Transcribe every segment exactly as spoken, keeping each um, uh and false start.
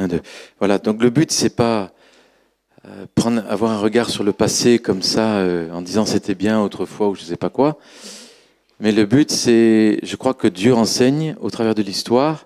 De, voilà, donc le but, c'est pas euh, prendre, avoir un regard sur le passé comme ça, euh, en disant c'était bien autrefois ou je sais pas quoi. Mais le but, c'est, je crois que Dieu enseigne au travers de l'histoire.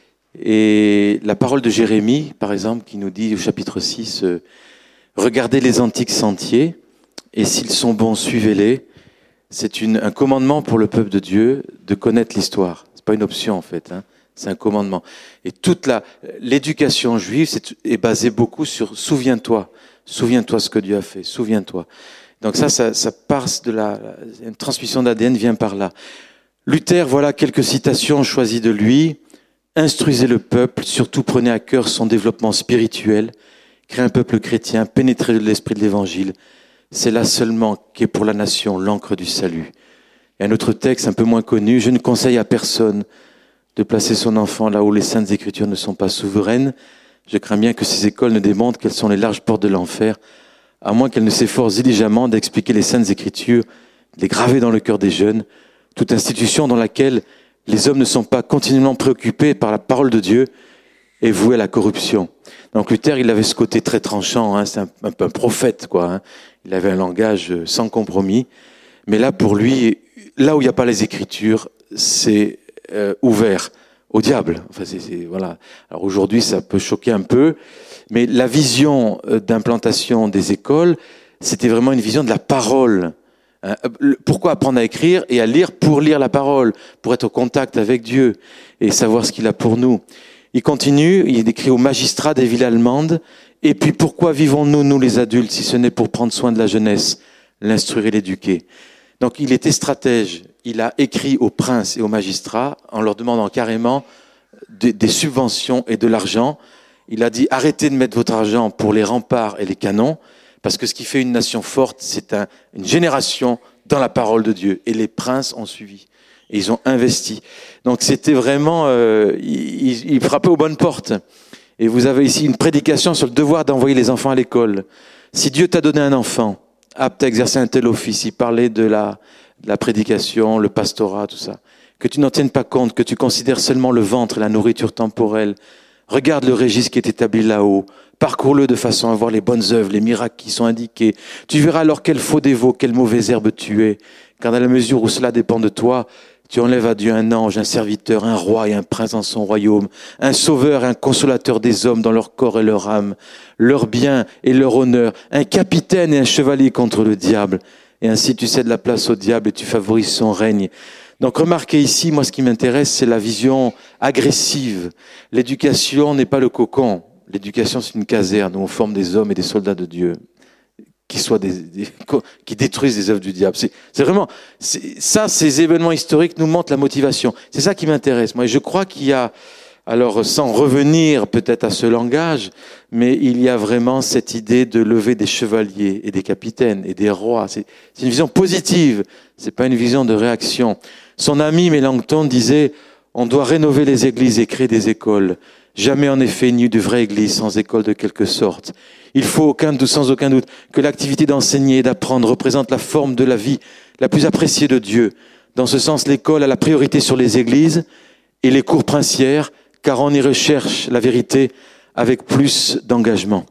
Et la parole de Jérémie, par exemple, qui nous dit au chapitre six, euh, regardez les antiques sentiers, et s'ils sont bons, suivez-les. C'est une, un commandement pour le peuple de Dieu de connaître l'histoire. C'est pas une option en fait, hein. C'est un commandement. Et toute la, l'éducation juive c'est, est basée beaucoup sur souviens-toi, souviens-toi ce que Dieu a fait, souviens-toi. Donc ça, ça, ça part de la, une transmission d'A D N vient par là. Luther, voilà quelques citations choisies de lui. Instruisez le peuple, surtout prenez à cœur son développement spirituel, créez un peuple chrétien, pénétrez de l'esprit de l'évangile. C'est là seulement qu'est pour la nation l'encre du salut. Et un autre texte un peu moins connu, je ne conseille à personne de placer son enfant là où les saintes écritures ne sont pas souveraines. Je crains bien que ces écoles ne démontrent quelles sont les larges portes de l'enfer, à moins qu'elles ne s'efforcent diligemment d'expliquer les saintes écritures, de les graver dans le cœur des jeunes. Toute institution dans laquelle les hommes ne sont pas continuellement préoccupés par la parole de Dieu est vouée à la corruption. Donc Luther, il avait ce côté très tranchant, hein, c'est un, un peu un prophète, quoi. Hein. Il avait un langage sans compromis. Mais là, pour lui, là où il n'y a pas les Écritures, c'est euh, ouvert au diable. Enfin, c'est, c'est, voilà. Alors aujourd'hui, ça peut choquer un peu, mais la vision d'implantation des écoles, c'était vraiment une vision de la parole. Hein. Pourquoi apprendre à écrire et à lire? Pour lire la parole, pour être au contact avec Dieu et savoir ce qu'il a pour nous. Il continue, il écrit aux magistrats des villes allemandes. Et puis pourquoi vivons-nous, nous les adultes, si ce n'est pour prendre soin de la jeunesse, l'instruire et l'éduquer? Donc il était stratège. Il a écrit aux princes et aux magistrats en leur demandant carrément des, des subventions et de l'argent. Il a dit arrêtez de mettre votre argent pour les remparts et les canons, parce que ce qui fait une nation forte, c'est un, une génération dans la parole de Dieu. Et les princes ont suivi. Et ils ont investi. Donc c'était vraiment, euh, il, il frappait aux bonnes portes. Et vous avez ici une prédication sur le devoir d'envoyer les enfants à l'école. Si Dieu t'a donné un enfant, apte à exercer un tel office, il parlait de la, de la prédication, le pastorat, tout ça. Que tu n'en tiennes pas compte, que tu considères seulement le ventre et la nourriture temporelle. Regarde le registre qui est établi là-haut. Parcours-le de façon à voir les bonnes œuvres, les miracles qui sont indiqués. Tu verras alors quel faux dévot, quelle mauvaise herbe tu es. Car dans la mesure où cela dépend de toi, tu enlèves à Dieu un ange, un serviteur, un roi et un prince dans son royaume, un sauveur et un consolateur des hommes dans leur corps et leur âme, leur bien et leur honneur, un capitaine et un chevalier contre le diable. Et ainsi tu cèdes la place au diable et tu favorises son règne. Donc remarquez ici, moi ce qui m'intéresse, c'est la vision agressive. L'éducation n'est pas le cocon. L'éducation c'est une caserne où on forme des hommes et des soldats de Dieu. Qui soient des, des, qui détruisent les œuvres du diable. C'est, c'est vraiment, c'est, ça, ces événements historiques nous montrent la motivation. C'est ça qui m'intéresse, moi. Et je crois qu'il y a, alors, sans revenir peut-être à ce langage, mais il y a vraiment cette idée de lever des chevaliers et des capitaines et des rois. C'est, c'est une vision positive. C'est pas une vision de réaction. Son ami Mélenchon disait, on doit rénover les églises et créer des écoles. Jamais en effet il n'y eut de vraie église sans école de quelque sorte. Il faut aucun doute, sans aucun doute que l'activité d'enseigner et d'apprendre représente la forme de la vie la plus appréciée de Dieu. Dans ce sens, l'école a la priorité sur les églises et les cours princières, car on y recherche la vérité avec plus d'engagement.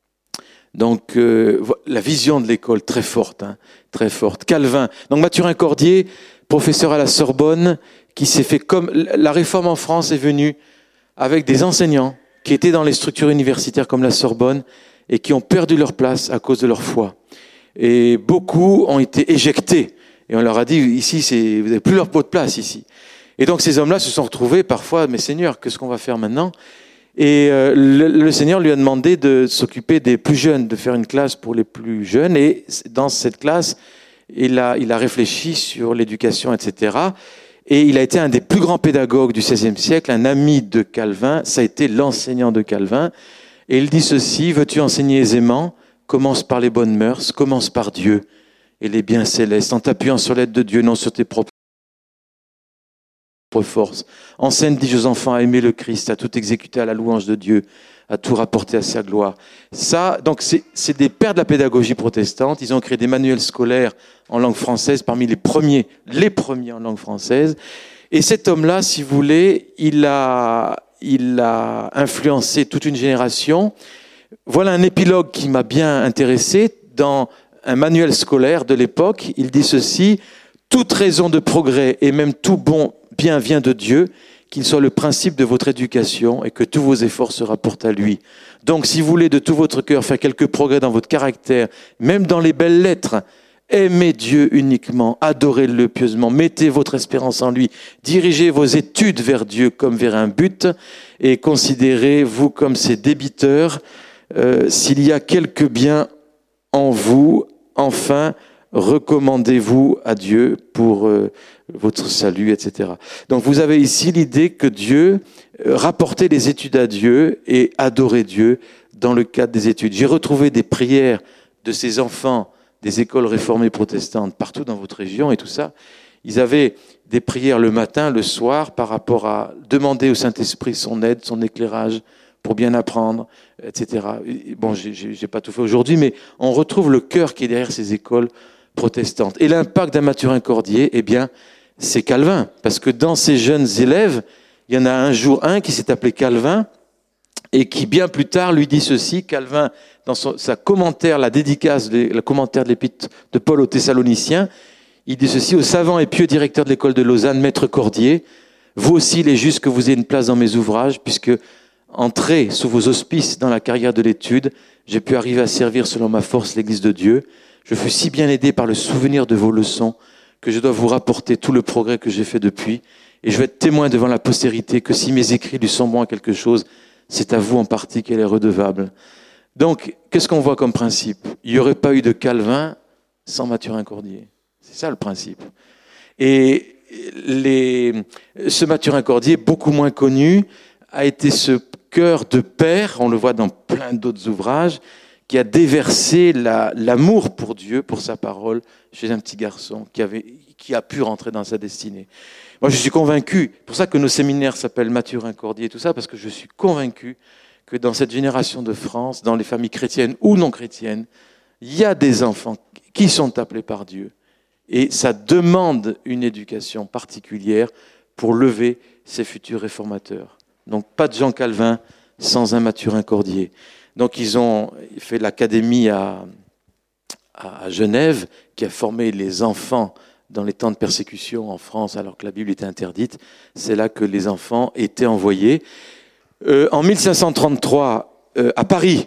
Donc, euh, la vision de l'école, très forte, hein, très forte. Calvin, donc Mathurin Cordier, professeur à la Sorbonne, qui s'est fait comme... La réforme en France est venue avec des enseignants qui étaient dans les structures universitaires comme la Sorbonne, et qui ont perdu leur place à cause de leur foi. Et beaucoup ont été éjectés. Et on leur a dit, ici, c'est, vous n'avez plus leur pot de place ici. Et donc ces hommes-là se sont retrouvés parfois, mais Seigneur, qu'est-ce qu'on va faire maintenant? Et euh, le, le Seigneur lui a demandé de s'occuper des plus jeunes, de faire une classe pour les plus jeunes. Et dans cette classe, il a, il a réfléchi sur l'éducation, et cetera. Et il a été un des plus grands pédagogues du seizième siècle, un ami de Calvin. Ça a été l'enseignant de Calvin. Et il dit ceci, veux-tu enseigner aisément? Commence par les bonnes mœurs, commence par Dieu et les biens célestes, en t'appuyant sur l'aide de Dieu, non sur tes propres forces. Enseigne, dis aux enfants, à aimer le Christ, à tout exécuter à la louange de Dieu, à tout rapporter à sa gloire. Ça, donc, c'est, c'est des pères de la pédagogie protestante. Ils ont créé des manuels scolaires en langue française, parmi les premiers, les premiers en langue française. Et cet homme-là, si vous voulez, il a... il a influencé toute une génération. Voilà un épilogue qui m'a bien intéressé. Dans un manuel scolaire de l'époque, il dit ceci: « Toute raison de progrès et même tout bon bien vient de Dieu, qu'il soit le principe de votre éducation et que tous vos efforts se rapportent à lui. Donc, si vous voulez de tout votre cœur faire quelques progrès dans votre caractère, même dans les belles lettres, aimez Dieu uniquement, adorez-le pieusement, mettez votre espérance en lui, dirigez vos études vers Dieu comme vers un but et considérez-vous comme ses débiteurs. Euh, s'il y a quelque bien en vous, enfin, recommandez-vous à Dieu pour euh, votre salut, et cetera » Donc vous avez ici l'idée que Dieu euh, rapportait les études à Dieu et adorait Dieu dans le cadre des études. J'ai retrouvé des prières de ces enfants des écoles réformées protestantes partout dans votre région et tout ça. Ils avaient des prières le matin, le soir, par rapport à demander au Saint-Esprit son aide, son éclairage pour bien apprendre, et cetera. Bon, j'ai, j'ai, j'ai pas tout fait aujourd'hui, mais on retrouve le cœur qui est derrière ces écoles protestantes. Et l'impact d'un Mathurin Cordier, eh bien, c'est Calvin. Parce que dans ces jeunes élèves, il y en a un jour un qui s'est appelé Calvin et qui, bien plus tard, lui dit ceci. Calvin, dans son, sa commentaire, la dédicace, le commentaire de l'épître de Paul aux Thessaloniciens, il dit ceci: « Au savant et pieux directeur de l'école de Lausanne, maître Cordier, vous aussi, il est juste que vous ayez une place dans mes ouvrages, puisque entré sous vos auspices dans la carrière de l'étude, j'ai pu arriver à servir selon ma force l'Église de Dieu. Je fus si bien aidé par le souvenir de vos leçons que je dois vous rapporter tout le progrès que j'ai fait depuis. Et je vais être témoin devant la postérité que si mes écrits lui sont bons à quelque chose, c'est à vous en partie qu'elle est redevable. » Donc, qu'est-ce qu'on voit comme principe? Il n'y aurait pas eu de Calvin sans Mathurin Cordier. C'est ça le principe. Et les, ce Mathurin Cordier, beaucoup moins connu, a été ce cœur de père, on le voit dans plein d'autres ouvrages, qui a déversé la, l'amour pour Dieu, pour sa parole, chez un petit garçon qui, avait, qui a pu rentrer dans sa destinée. Moi, je suis convaincu, c'est pour ça que nos séminaires s'appellent Mathurin Cordier et tout ça, parce que je suis convaincu que dans cette génération de France, dans les familles chrétiennes ou non chrétiennes, il y a des enfants qui sont appelés par Dieu. Et ça demande une éducation particulière pour lever ces futurs réformateurs. Donc, pas de Jean Calvin sans un Mathurin Cordier. Donc, ils ont fait l'académie à, à Genève, qui a formé les enfants dans les temps de persécution en France, alors que la Bible était interdite. C'est là que les enfants étaient envoyés. Euh, en mille cinq cent trente-trois, euh, à Paris,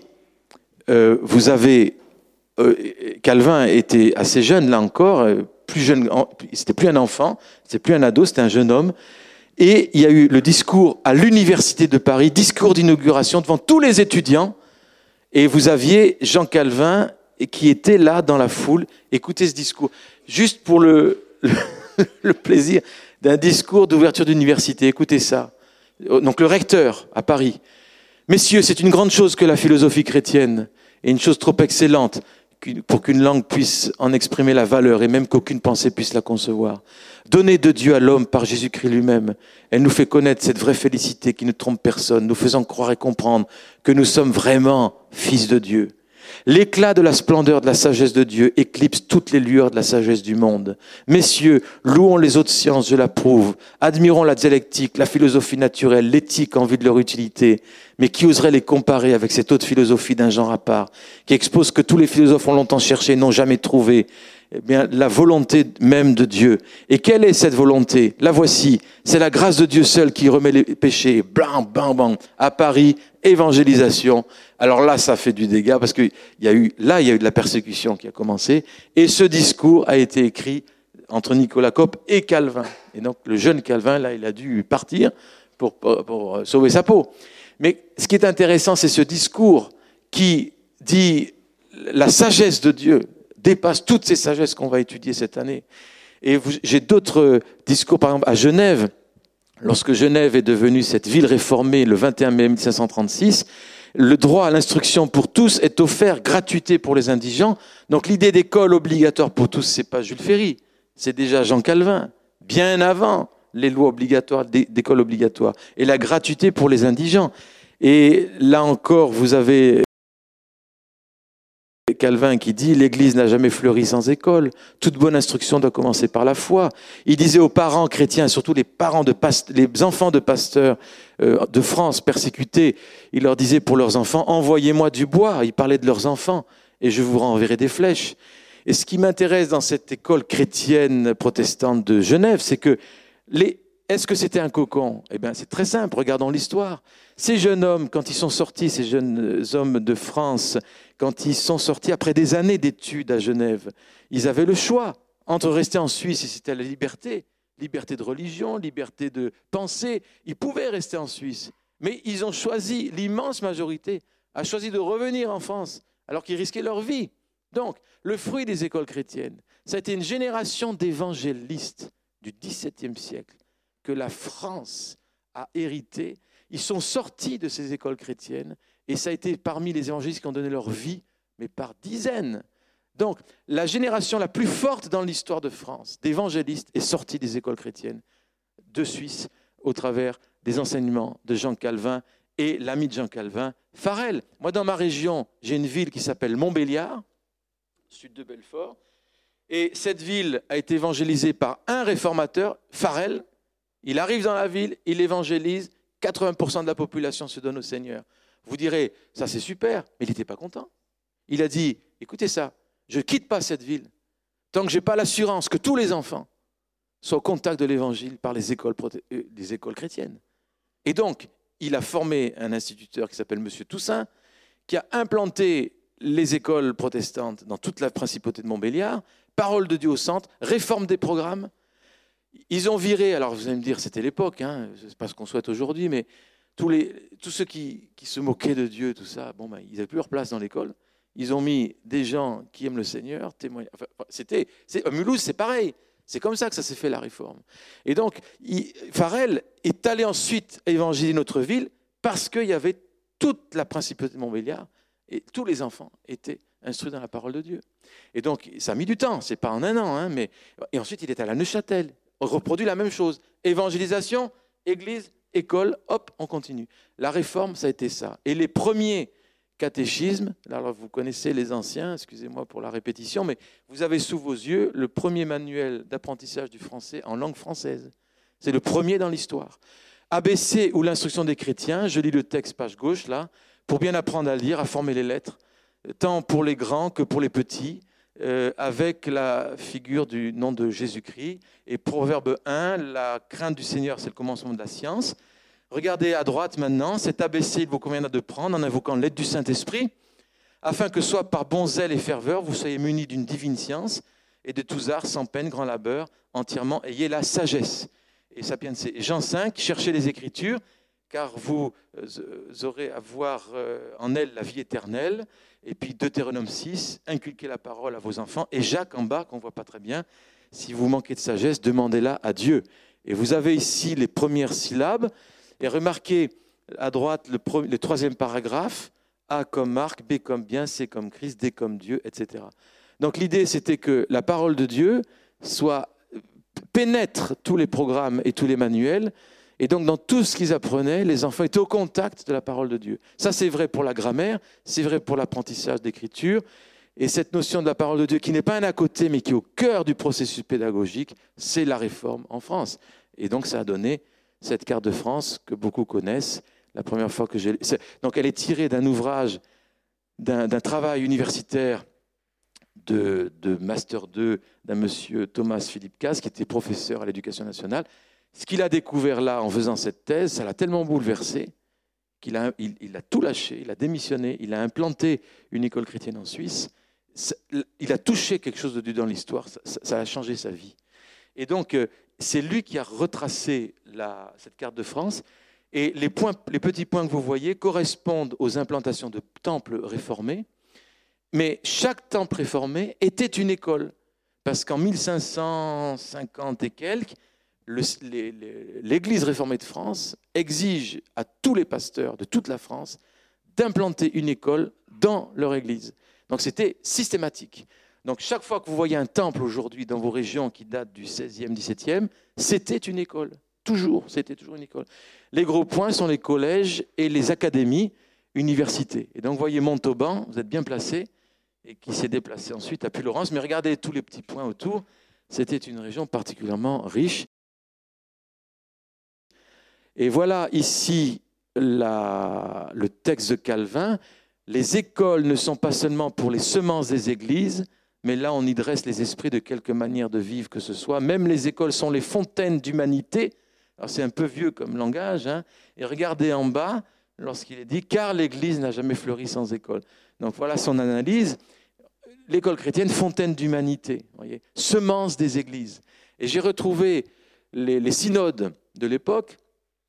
euh, vous avez... Euh, Calvin était assez jeune, là encore, euh, plus jeune, c'était plus un enfant, c'était plus un ado, c'était un jeune homme. Et il y a eu le discours à l'Université de Paris, discours d'inauguration devant tous les étudiants. Et vous aviez Jean Calvin qui était là dans la foule. Écoutez ce discours, juste pour le, le, le plaisir d'un discours d'ouverture d'université. Écoutez ça. Donc le recteur à Paris. « Messieurs, c'est une grande chose que la philosophie chrétienne, et une chose trop excellente pour qu'une langue puisse en exprimer la valeur et même qu'aucune pensée puisse la concevoir. Donnée de Dieu à l'homme par Jésus-Christ lui-même, elle nous fait connaître cette vraie félicité qui ne trompe personne, nous faisant croire et comprendre que nous sommes vraiment fils de Dieu. L'éclat de la splendeur de la sagesse de Dieu éclipse toutes les lueurs de la sagesse du monde. Messieurs, louons les autres sciences, je l'approuve. Admirons la dialectique, la philosophie naturelle, l'éthique en vue de leur utilité. Mais qui oserait les comparer avec cette autre philosophie d'un genre à part, qui expose que tous les philosophes ont longtemps cherché et n'ont jamais trouvé, eh bien, la volonté même de Dieu. Et quelle est cette volonté? La voici. C'est la grâce de Dieu seul qui remet les péchés. Blam, bam, bam. À Paris, évangélisation. Alors là, ça fait du dégât parce que il y a eu, là, il y a eu de la persécution qui a commencé. Et ce discours a été écrit entre Nicolas Coppe et Calvin. Et donc, le jeune Calvin, là, il a dû partir pour, pour, pour sauver sa peau. Mais ce qui est intéressant, c'est ce discours qui dit la sagesse de Dieu dépasse toutes ces sagesses qu'on va étudier cette année. Et vous, j'ai d'autres discours, par exemple, à Genève. Lorsque Genève est devenue cette ville réformée le vingt et un mai mille cinq cent trente-six, le droit à l'instruction pour tous est offert gratuité pour les indigents. Donc l'idée d'école obligatoire pour tous, c'est pas Jules Ferry, c'est déjà Jean Calvin, bien avant les lois obligatoires, d'école obligatoire. Et la gratuité pour les indigents. Et là encore, vous avez Calvin qui dit « L'Église n'a jamais fleuri sans école. Toute bonne instruction doit commencer par la foi. » Il disait aux parents chrétiens, surtout les parents de past- les enfants de pasteurs euh, de France persécutés, il leur disait pour leurs enfants « Envoyez-moi du bois. » Il parlait de leurs enfants et je vous renverrai des flèches. Et ce qui m'intéresse dans cette école chrétienne protestante de Genève, c'est que les Est-ce que c'était un cocon ? Eh bien, c'est très simple, regardons l'histoire. Ces jeunes hommes, quand ils sont sortis, ces jeunes hommes de France, quand ils sont sortis après des années d'études à Genève, ils avaient le choix entre rester en Suisse, et c'était la liberté, liberté de religion, liberté de pensée. Ils pouvaient rester en Suisse, mais ils ont choisi, l'immense majorité a choisi de revenir en France, alors qu'ils risquaient leur vie. Donc, le fruit des écoles chrétiennes, ça a été une génération d'évangélistes du dix-septième siècle, que la France a hérité. Ils sont sortis de ces écoles chrétiennes et ça a été parmi les évangélistes qui ont donné leur vie, mais par dizaines. Donc, la génération la plus forte dans l'histoire de France d'évangélistes est sortie des écoles chrétiennes de Suisse au travers des enseignements de Jean Calvin et l'ami de Jean Calvin, Farel. Moi, dans ma région, j'ai une ville qui s'appelle Montbéliard, sud de Belfort, et cette ville a été évangélisée par un réformateur, Farel. Il arrive dans la ville, il évangélise, quatre-vingts pour cent de la population se donne au Seigneur. Vous direz, ça c'est super, mais il n'était pas content. Il a dit, écoutez ça, je ne quitte pas cette ville tant que je n'ai pas l'assurance que tous les enfants soient au contact de l'évangile par les écoles, proté- euh, les écoles chrétiennes. Et donc, il a formé un instituteur qui s'appelle M. Toussaint, qui a implanté les écoles protestantes dans toute la principauté de Montbéliard, parole de Dieu au centre, réforme des programmes. Ils ont viré, alors vous allez me dire, c'était l'époque, hein, c'est pas ce qu'on souhaite aujourd'hui, mais tous, les, tous ceux qui, qui se moquaient de Dieu, tout ça, bon, ben, ils n'avaient plus leur place dans l'école. Ils ont mis des gens qui aiment le Seigneur, témoignent. Enfin, c'était, c'est, à Mulhouse, c'est pareil. C'est comme ça que ça s'est fait, la réforme. Et donc, il, Farel est allé ensuite évangéliser notre ville parce qu'il y avait toute la principauté de Montbéliard et tous les enfants étaient instruits dans la parole de Dieu. Et donc, ça a mis du temps, c'est pas en un an, hein, mais et ensuite il est à la Neuchâtel. On reproduit la même chose. Évangélisation, église, école, hop, on continue. La réforme, ça a été ça. Et les premiers catéchismes, alors vous connaissez les anciens, excusez-moi pour la répétition, mais vous avez sous vos yeux le premier manuel d'apprentissage du français en langue française. C'est le premier dans l'histoire. A B C ou l'instruction des chrétiens, je lis le texte page gauche là, pour bien apprendre à lire, à former les lettres, tant pour les grands que pour les petits, Euh, avec la figure du nom de Jésus-Christ. Et Proverbe un, la crainte du Seigneur, c'est le commencement de la science. Regardez à droite maintenant, cet A B C, il vous conviendra de prendre en invoquant l'aide du Saint-Esprit, afin que soit par bon zèle et ferveur, vous soyez munis d'une divine science et de tous arts, sans peine, grand labeur, entièrement, ayez la sagesse. Et Sapiens, Jean cinq, cherchez les Écritures, car vous aurez à voir en elles la vie éternelle. Et puis Deutéronome six, inculquez la parole à vos enfants. Et Jacques en bas, qu'on ne voit pas très bien, si vous manquez de sagesse, demandez-la à Dieu. Et vous avez ici les premières syllabes. Et remarquez à droite le, premier, le troisième paragraphe, A comme Marc, B comme bien, C comme Christ, D comme Dieu, et cetera. Donc l'idée, c'était que la parole de Dieu soit, pénètre tous les programmes et tous les manuels. Et donc, dans tout ce qu'ils apprenaient, les enfants étaient au contact de la parole de Dieu. Ça, c'est vrai pour la grammaire, c'est vrai pour l'apprentissage d'écriture. Et cette notion de la parole de Dieu, qui n'est pas un à côté, mais qui est au cœur du processus pédagogique, c'est la réforme en France. Et donc, ça a donné cette carte de France que beaucoup connaissent. La première fois que j'ai... Donc, elle est tirée d'un ouvrage, d'un, d'un travail universitaire de, de Master deux d'un monsieur Thomas Philippe Casse, qui était professeur à l'Éducation nationale. Ce qu'il a découvert là en faisant cette thèse, ça l'a tellement bouleversé qu'il a, il, il a tout lâché, il a démissionné, il a implanté une école chrétienne en Suisse. Il a touché quelque chose de Dieu dans l'histoire, ça, ça a changé sa vie. Et donc, c'est lui qui a retracé la, cette carte de France. Et les, points, les petits points que vous voyez correspondent aux implantations de temples réformés. Mais chaque temple réformé était une école. Parce qu'en mille cinq cent cinquante et quelques, Le, les, les, l'Église réformée de France exige à tous les pasteurs de toute la France d'implanter une école dans leur église. Donc c'était systématique. Donc chaque fois que vous voyez un temple aujourd'hui dans vos régions qui date du seizième, dix-septième, c'était une école. Toujours, c'était toujours une école. Les gros points sont les collèges et les académies, universités. Et donc vous voyez Montauban, vous êtes bien placé. et qui s'est déplacé ensuite à Puy-Laurence. Mais regardez tous les petits points autour, c'était une région particulièrement riche. Et voilà ici la, le texte de Calvin. Les écoles ne sont pas seulement pour les semences des églises, mais là on y dresse les esprits de quelque manière de vivre que ce soit. Même les écoles sont les fontaines d'humanité. Alors c'est un peu vieux comme langage, hein. Et regardez en bas, lorsqu'il est dit « car l'Église n'a jamais fleuri sans école ». Donc voilà son analyse. L'école chrétienne, fontaine d'humanité, voyez, semence des églises. Et j'ai retrouvé les, les synodes de l'époque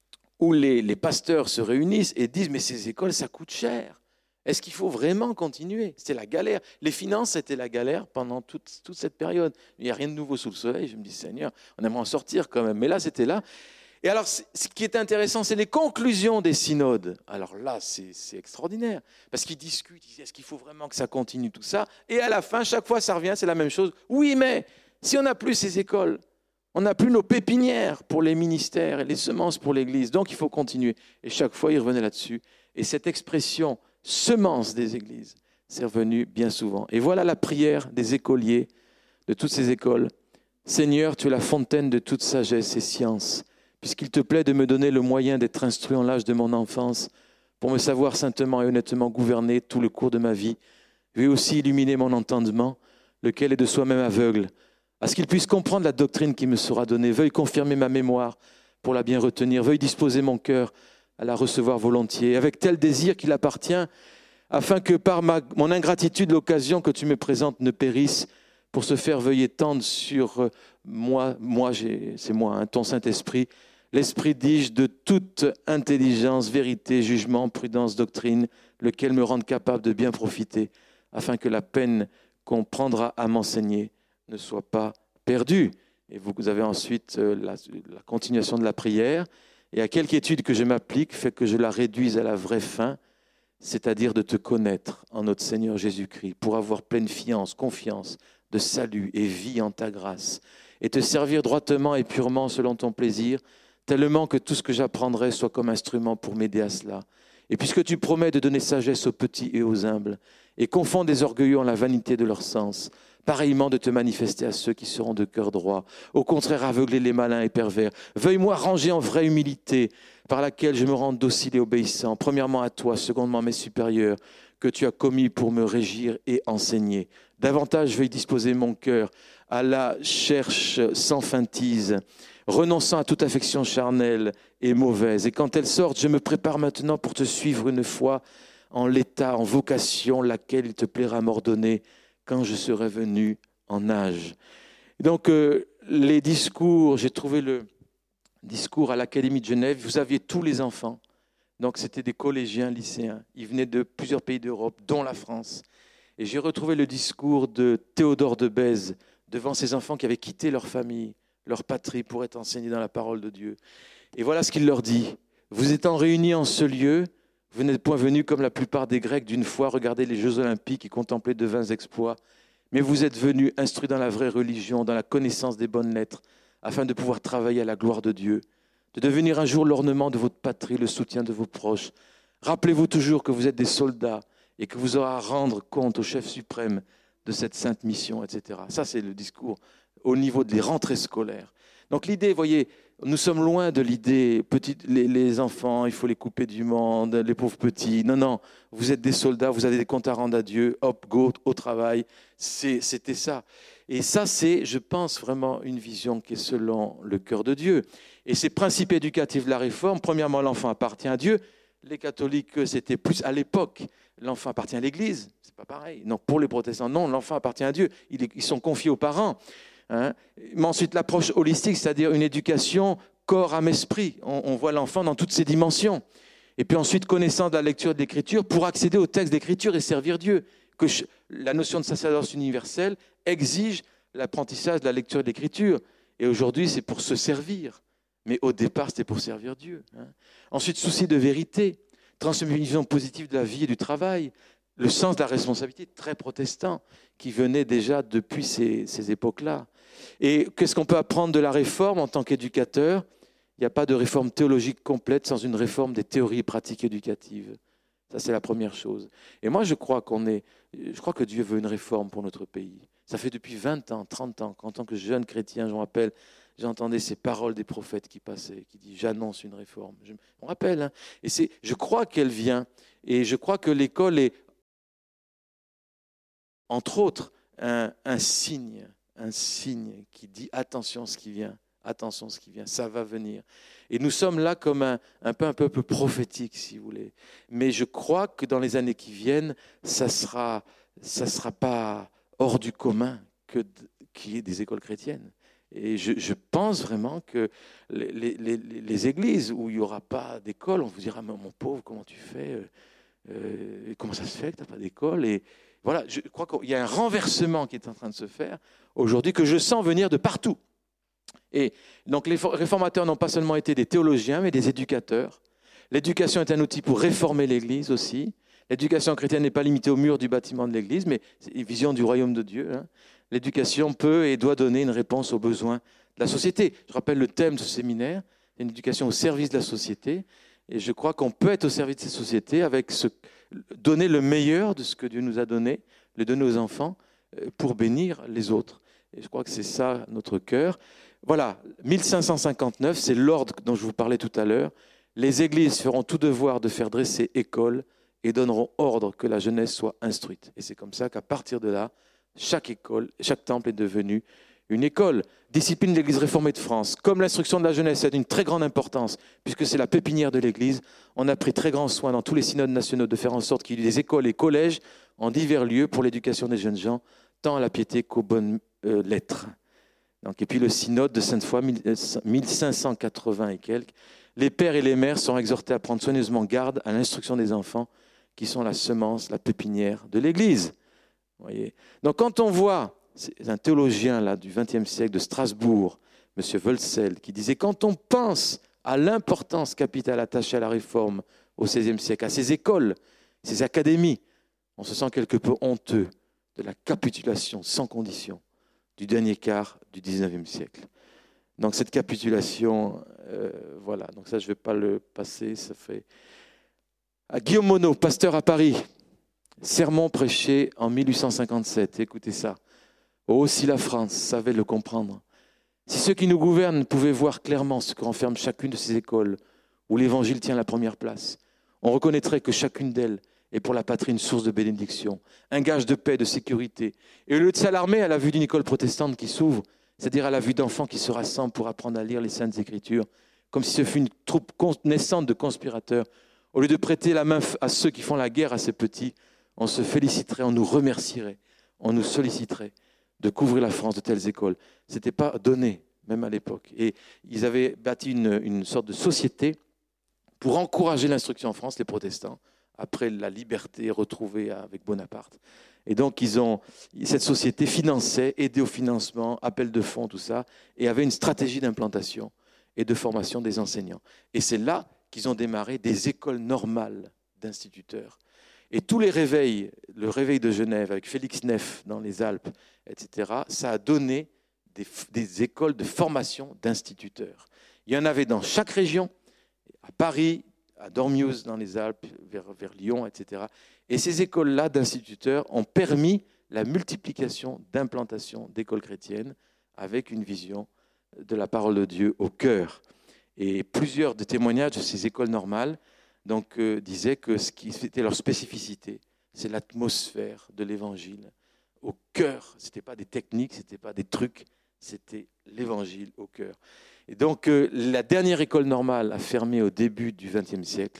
où les, les pasteurs se réunissent et disent « mais ces écoles, ça coûte cher. Est-ce qu'il faut vraiment continuer ?» C'était la galère. Les finances, c'était la galère pendant toute, toute cette période. Il n'y a rien de nouveau sous le soleil. Je me dis « Seigneur, on aimerait en sortir quand même. » Mais là, c'était là. Et alors, ce qui est intéressant, c'est les conclusions des synodes. Alors là, c'est, c'est extraordinaire. Parce qu'ils discutent, ils disent, est-ce qu'il faut vraiment que ça continue, tout ça? Et à la fin, chaque fois, ça revient, c'est la même chose. Oui, mais si on n'a plus ces écoles, on n'a plus nos pépinières pour les ministères et les semences pour l'Église. Donc, il faut continuer. Et chaque fois, ils revenaient là-dessus. Et cette expression, semence des églises, c'est revenu bien souvent. Et voilà la prière des écoliers de toutes ces écoles. Seigneur, tu es la fontaine de toute sagesse et science. Puisqu'il te plaît de me donner le moyen d'être instruit en l'âge de mon enfance, pour me savoir saintement et honnêtement gouverner tout le cours de ma vie, veuille aussi illuminer mon entendement, lequel est de soi-même aveugle, à ce qu'il puisse comprendre la doctrine qui me sera donnée, veuille confirmer ma mémoire pour la bien retenir, veuille disposer mon cœur à la recevoir volontiers, avec tel désir qu'il appartient, afin que par ma, mon ingratitude, l'occasion que tu me présentes ne périsse. Pour ce faire, veuille étendre sur moi, moi j'ai, c'est moi, hein, ton Saint-Esprit, l'Esprit, dis-je, de toute intelligence, vérité, jugement, prudence, doctrine, lequel me rende capable de bien profiter, afin que la peine qu'on prendra à m'enseigner ne soit pas perdue. Et vous avez ensuite la, la continuation de la prière. Et à quelque étude que je m'applique fait que je la réduise à la vraie fin, c'est-à-dire de te connaître en notre Seigneur Jésus-Christ, pour avoir pleine fiance, confiance, de salut et vie en ta grâce, et te servir droitement et purement selon ton plaisir, tellement que tout ce que j'apprendrai soit comme instrument pour m'aider à cela. Et puisque tu promets de donner sagesse aux petits et aux humbles, et confond des orgueilleux en la vanité de leur sens, pareillement de te manifester à ceux qui seront de cœur droit, au contraire aveugler les malins et pervers. Veuille-moi ranger en vraie humilité, par laquelle je me rends docile et obéissant, premièrement à toi, secondement à mes supérieurs, que tu as commis pour me régir et enseigner. Davantage veuille disposer mon cœur à la cherche sans feintise, renonçant à toute affection charnelle et mauvaise. Et quand elle sorte, je me prépare maintenant pour te suivre une fois en l'état, en vocation, laquelle il te plaira m'ordonner quand je serai venu en âge. Donc, euh, les discours, j'ai trouvé le discours à l'Académie de Genève, vous aviez tous les enfants. Donc, c'était des collégiens, lycéens. Ils venaient de plusieurs pays d'Europe, dont la France. Et j'ai retrouvé le discours de Théodore de Bèze devant ces enfants qui avaient quitté leur famille, leur patrie pour être enseignés dans la parole de Dieu. Et voilà ce qu'il leur dit. Vous étant réunis en ce lieu, vous n'êtes point venus comme la plupart des Grecs d'une fois regarder les Jeux Olympiques et contempler de vains exploits, mais vous êtes venus instruits dans la vraie religion, dans la connaissance des bonnes lettres, afin de pouvoir travailler à la gloire de Dieu, de devenir un jour l'ornement de votre patrie, le soutien de vos proches. Rappelez-vous toujours que vous êtes des soldats et que vous aurez à rendre compte au chef suprême de cette sainte mission, et cetera. Ça, c'est le discours au niveau des rentrées scolaires. Donc l'idée, vous voyez, nous sommes loin de l'idée, petit, les, les enfants, il faut les couper du monde, les pauvres petits. Non, non, vous êtes des soldats, vous avez des comptes à rendre à Dieu, hop, go, au travail. C'est, c'était ça. Et ça, c'est, je pense, vraiment une vision qui est selon le cœur de Dieu. Et ces principes éducatifs de la Réforme, premièrement, l'enfant appartient à Dieu. Les catholiques, c'était plus à l'époque, l'enfant appartient à l'Église. C'est pas pareil. Non, pour les protestants, non, l'enfant appartient à Dieu. Ils sont confiés aux parents. Hein. Mais ensuite, l'approche holistique, c'est-à-dire une éducation corps, âme, esprit. On, on voit l'enfant dans toutes ses dimensions. Et puis ensuite, connaissance de la lecture de l'Écriture pour accéder au texte d'Écriture et servir Dieu. Que je, la notion de sacerdoce universel exige l'apprentissage de la lecture de l'Écriture. Et aujourd'hui, c'est pour se servir. Mais au départ, c'était pour servir Dieu. Hein. Ensuite, souci de vérité, transmission positive de la vie et du travail, le sens de la responsabilité très protestant qui venait déjà depuis ces, ces époques-là. Et qu'est-ce qu'on peut apprendre de la réforme en tant qu'éducateur ? Il n'y a pas de réforme théologique complète sans une réforme des théories et pratiques éducatives. Ça, c'est la première chose. Et moi, je crois qu'on est... Je crois que Dieu veut une réforme pour notre pays. Ça fait depuis vingt ans, trente ans qu'en tant que jeune chrétien, je me rappelle, j'entendais ces paroles des prophètes qui passaient, qui disent « j'annonce une réforme ». Je me rappelle, hein, et c'est, je crois qu'elle vient, et je crois que l'école est, entre autres, un, un signe, un signe qui dit « attention ce qui vient ». Attention, ce qui vient, ça va venir. Et nous sommes là comme un, un peu un peuple prophétique, si vous voulez. Mais je crois que dans les années qui viennent, ça sera, ça sera pas hors du commun que qu'il y ait des écoles chrétiennes. Et je, je pense vraiment que les, les, les, les églises où il n'y aura pas d'école, on vous dira, mais mon pauvre, comment tu fais euh, comment ça se fait que tu n'as pas d'école? Et voilà, je crois qu'il y a un renversement qui est en train de se faire aujourd'hui, que je sens venir de partout. Et donc les réformateurs n'ont pas seulement été des théologiens, mais des éducateurs. L'éducation est un outil pour réformer l'Église aussi. L'éducation chrétienne n'est pas limitée au mur du bâtiment de l'Église, mais c'est une vision du royaume de Dieu. Hein. L'éducation peut et doit donner une réponse aux besoins de la société. Je rappelle le thème de ce séminaire, une éducation au service de la société. Et je crois qu'on peut être au service de cette société avec ce, donner le meilleur de ce que Dieu nous a donné, le donner aux enfants pour bénir les autres. Et je crois que c'est ça notre cœur. Voilà, mille cinq cent cinquante-neuf, c'est l'ordre dont je vous parlais tout à l'heure. Les églises feront tout devoir de faire dresser école et donneront ordre que la jeunesse soit instruite. Et c'est comme ça qu'à partir de là, chaque école, chaque temple est devenu une école. Discipline de l'Église réformée de France. Comme l'instruction de la jeunesse est d'une très grande importance, puisque c'est la pépinière de l'Église, on a pris très grand soin dans tous les synodes nationaux de faire en sorte qu'il y ait des écoles et collèges en divers lieux pour l'éducation des jeunes gens, tant à la piété qu'aux bonnes euh, lettres. Donc, et puis le synode de Sainte-Foy, mille cinq cent quatre-vingts et quelques, les pères et les mères sont exhortés à prendre soigneusement garde à l'instruction des enfants, qui sont la semence, la pépinière de l'Église. Vous voyez. Donc quand on voit, c'est un théologien là, du vingtième siècle de Strasbourg, M. Wölzel, qui disait « Quand on pense à l'importance capitale attachée à la réforme au seizième siècle, à ces écoles, ces académies, on se sent quelque peu honteux de la capitulation sans condition du dernier quart du dix-neuvième siècle. » Donc cette capitulation, euh, voilà, donc ça je ne vais pas le passer, ça fait... À Guillaume Monod, pasteur à Paris, sermon prêché en mille huit cent cinquante-sept, écoutez ça. Oh, si la France savait le comprendre, si ceux qui nous gouvernent pouvaient voir clairement ce que renferme chacune de ces écoles, où l'Évangile tient la première place, on reconnaîtrait que chacune d'elles est pour la patrie une source de bénédiction, un gage de paix, de sécurité. Et au lieu de s'alarmer à la vue d'une école protestante qui s'ouvre, c'est-à-dire à la vue d'enfants qui se rassemblent pour apprendre à lire les Saintes Écritures, comme si ce fût une troupe naissante de conspirateurs, au lieu de prêter la main à ceux qui font la guerre à ces petits, on se féliciterait, on nous remercierait, on nous solliciterait de couvrir la France de telles écoles. Ce n'était pas donné, même à l'époque. Et ils avaient bâti une, une sorte de société pour encourager l'instruction en France, les protestants, après la liberté retrouvée avec Bonaparte. Et donc, ils ont, cette société finançait, aidait au financement, appel de fonds, tout ça, et avait une stratégie d'implantation et de formation des enseignants. Et c'est là qu'ils ont démarré des écoles normales d'instituteurs. Et tous les réveils, le réveil de Genève avec Félix Neff dans les Alpes, et cetera, ça a donné des, des écoles de formation d'instituteurs. Il y en avait dans chaque région, à Paris, à Dormiouz dans les Alpes, vers, vers Lyon, et cetera. Et ces écoles-là d'instituteurs ont permis la multiplication d'implantations d'écoles chrétiennes avec une vision de la parole de Dieu au cœur. Et plusieurs des témoignages de ces écoles normales donc, euh, disaient que ce qui était leur spécificité, c'est l'atmosphère de l'Évangile au cœur. Ce n'était pas des techniques, ce n'était pas des trucs, c'était l'Évangile au cœur. Et donc, euh, la dernière école normale a fermé au début du vingtième siècle.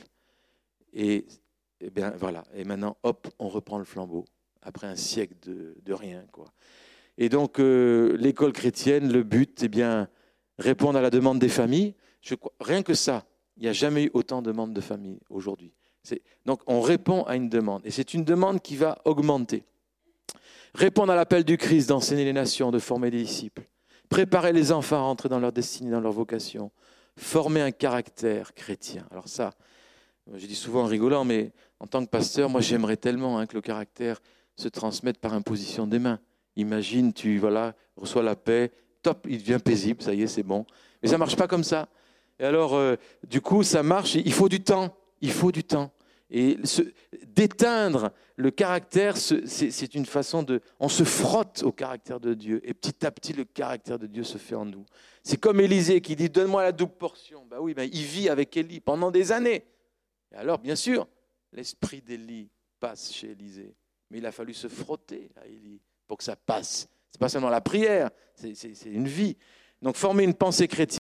Et, et bien voilà. Et maintenant, hop, on reprend le flambeau après un siècle de, de rien, quoi. Et donc, euh, l'école chrétienne, le but, eh bien, répondre à la demande des familles. Je crois, rien que ça, il n'y a jamais eu autant de demandes de famille aujourd'hui. C'est, donc, on répond à une demande. Et c'est une demande qui va augmenter. Répondre à l'appel du Christ d'enseigner les nations, de former des disciples. Préparer les enfants à rentrer dans leur destinée, dans leur vocation. Former un caractère chrétien. Alors ça, je dis souvent en rigolant, mais en tant que pasteur, moi j'aimerais tellement hein, que le caractère se transmette par imposition des mains. Imagine, tu voilà, reçois la paix, top, il devient paisible, ça y est, c'est bon. Mais ça ne marche pas comme ça. Et alors, euh, du coup, ça marche, il faut du temps, il faut du temps. Et ce, d'éteindre le caractère, c'est, c'est une façon de... On se frotte au caractère de Dieu et petit à petit, le caractère de Dieu se fait en nous. C'est comme Élisée qui dit « Donne-moi la double portion ». Ben oui, ben il vit avec Élie pendant des années. Et alors, bien sûr, l'esprit d'Élie passe chez Élisée. Mais il a fallu se frotter à Élie pour que ça passe. Ce n'est pas seulement la prière, c'est, c'est, c'est une vie. Donc, former une pensée chrétienne,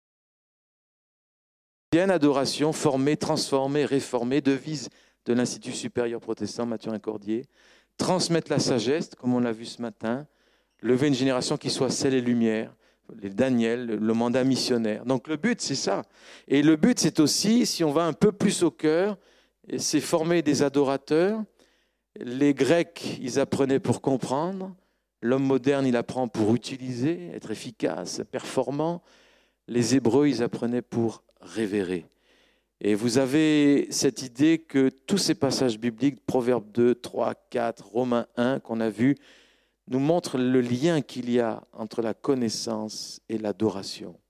adoration, former, transformer, réformer, devise de l'Institut supérieur protestant Mathurin Cordier, transmettre la sagesse, comme on l'a vu ce matin, lever une génération qui soit sel et lumière, les Daniel, le mandat missionnaire. Donc le but, c'est ça. Et le but, c'est aussi, si on va un peu plus au cœur, c'est former des adorateurs. Les Grecs, ils apprenaient pour comprendre. L'homme moderne, il apprend pour utiliser, être efficace, performant. Les Hébreux, ils apprenaient pour révérer. Et vous avez cette idée que tous ces passages bibliques, Proverbes deux, trois, quatre, Romains un, qu'on a vus, nous montrent le lien qu'il y a entre la connaissance et l'adoration.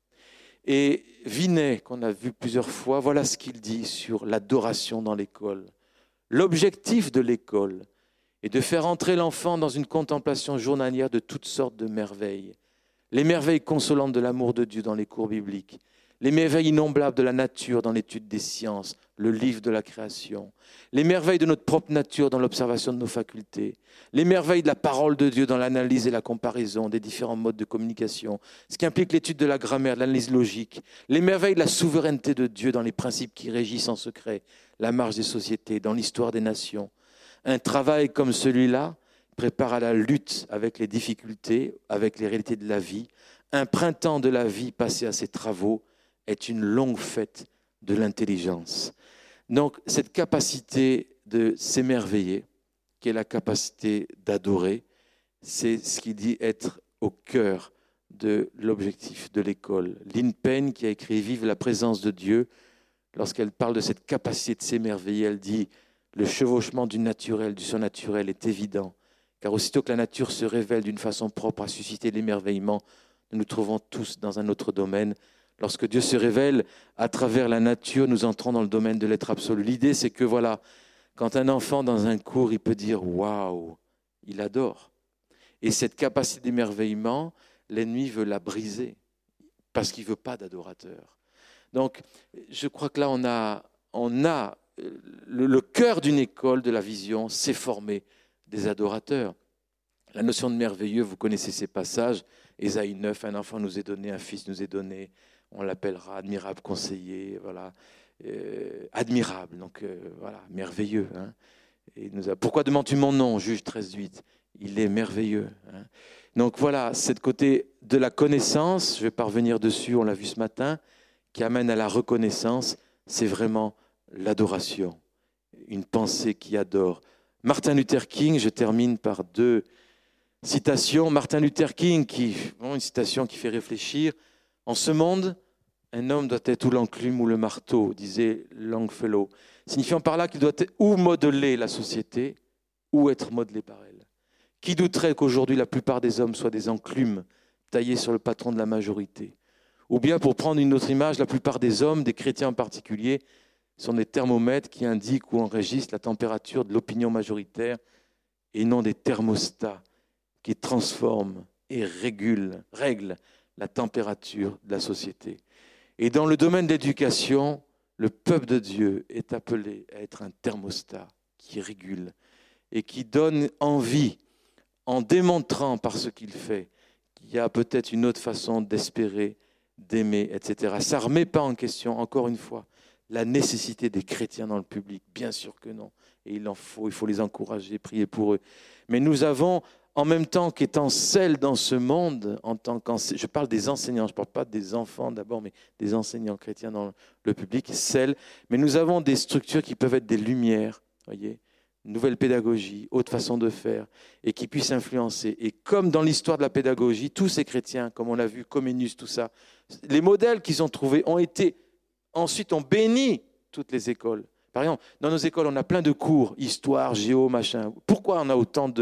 Et Vinet, qu'on a vu plusieurs fois, voilà ce qu'il dit sur l'adoration dans l'école. L'objectif de l'école est de faire entrer l'enfant dans une contemplation journalière de toutes sortes de merveilles. Les merveilles consolantes de l'amour de Dieu dans les cours bibliques, les merveilles innombrables de la nature dans l'étude des sciences, le livre de la création, les merveilles de notre propre nature dans l'observation de nos facultés, les merveilles de la parole de Dieu dans l'analyse et la comparaison des différents modes de communication, ce qui implique l'étude de la grammaire, de l'analyse logique, les merveilles de la souveraineté de Dieu dans les principes qui régissent en secret la marche des sociétés, dans l'histoire des nations. Un travail comme celui-là prépare à la lutte avec les difficultés, avec les réalités de la vie. Un printemps de la vie passé à ces travaux est une longue fête de l'intelligence. Donc, cette capacité de s'émerveiller, qui est la capacité d'adorer, c'est ce qui dit être au cœur de l'objectif de l'école. Lynn Payne, qui a écrit « Vive la présence de Dieu », lorsqu'elle parle de cette capacité de s'émerveiller, elle dit « Le chevauchement du naturel, du surnaturel est évident, car aussitôt que la nature se révèle d'une façon propre à susciter l'émerveillement, nous nous trouvons tous dans un autre domaine. Lorsque Dieu se révèle à travers la nature, nous entrons dans le domaine de l'être absolu. » L'idée, c'est que voilà, quand un enfant dans un cours, il peut dire « Waouh !» Il adore. Et cette capacité d'émerveillement, l'ennemi veut la briser parce qu'il ne veut pas d'adorateur. Donc, je crois que là, on a, on a le, le cœur d'une école de la vision, c'est former des adorateurs. La notion de merveilleux, vous connaissez ces passages. Ésaïe neuf, un enfant nous est donné, un fils nous est donné. On l'appellera admirable conseiller, voilà, euh, admirable, donc euh, voilà, merveilleux. Hein. Et nous a... Pourquoi demandes-tu mon nom, Juge treize huit? Il est merveilleux. Hein. Donc voilà, c'est côté de la connaissance, je vais pas revenir dessus, on l'a vu ce matin, qui amène à la reconnaissance, c'est vraiment l'adoration, une pensée qui adore. Martin Luther King, je termine par deux citations. Martin Luther King, qui, bon, une citation qui fait réfléchir. En ce monde, un homme doit être ou l'enclume ou le marteau, disait Longfellow, signifiant par là qu'il doit ou modeler la société ou être modelé par elle. Qui douterait qu'aujourd'hui la plupart des hommes soient des enclumes taillés sur le patron de la majorité? Ou bien, pour prendre une autre image, la plupart des hommes, des chrétiens en particulier, sont des thermomètres qui indiquent ou enregistrent la température de l'opinion majoritaire et non des thermostats qui transforment et régulent, règlent la température de la société. Et dans le domaine de l'éducation, le peuple de Dieu est appelé à être un thermostat qui régule et qui donne envie, en démontrant par ce qu'il fait, qu'il y a peut-être une autre façon d'espérer, d'aimer, et cetera. Ça ne remet pas en question, encore une fois, la nécessité des chrétiens dans le public. Bien sûr que non. Et il en faut, il faut les encourager, prier pour eux. Mais nous avons, en même temps qu'étant sel dans ce monde, en tant qu'enseignants, je parle des enseignants, je ne parle pas des enfants d'abord, mais des enseignants chrétiens dans le public, sel. Mais nous avons des structures qui peuvent être des lumières, voyez, nouvelle pédagogie, autre façon de faire, et qui puissent influencer. Et comme dans l'histoire de la pédagogie, tous ces chrétiens, comme on l'a vu, Comenius, tout ça, les modèles qu'ils ont trouvés ont été, ensuite ont béni toutes les écoles. Par exemple, dans nos écoles, on a plein de cours, histoire, géo, machin. Pourquoi on a autant de,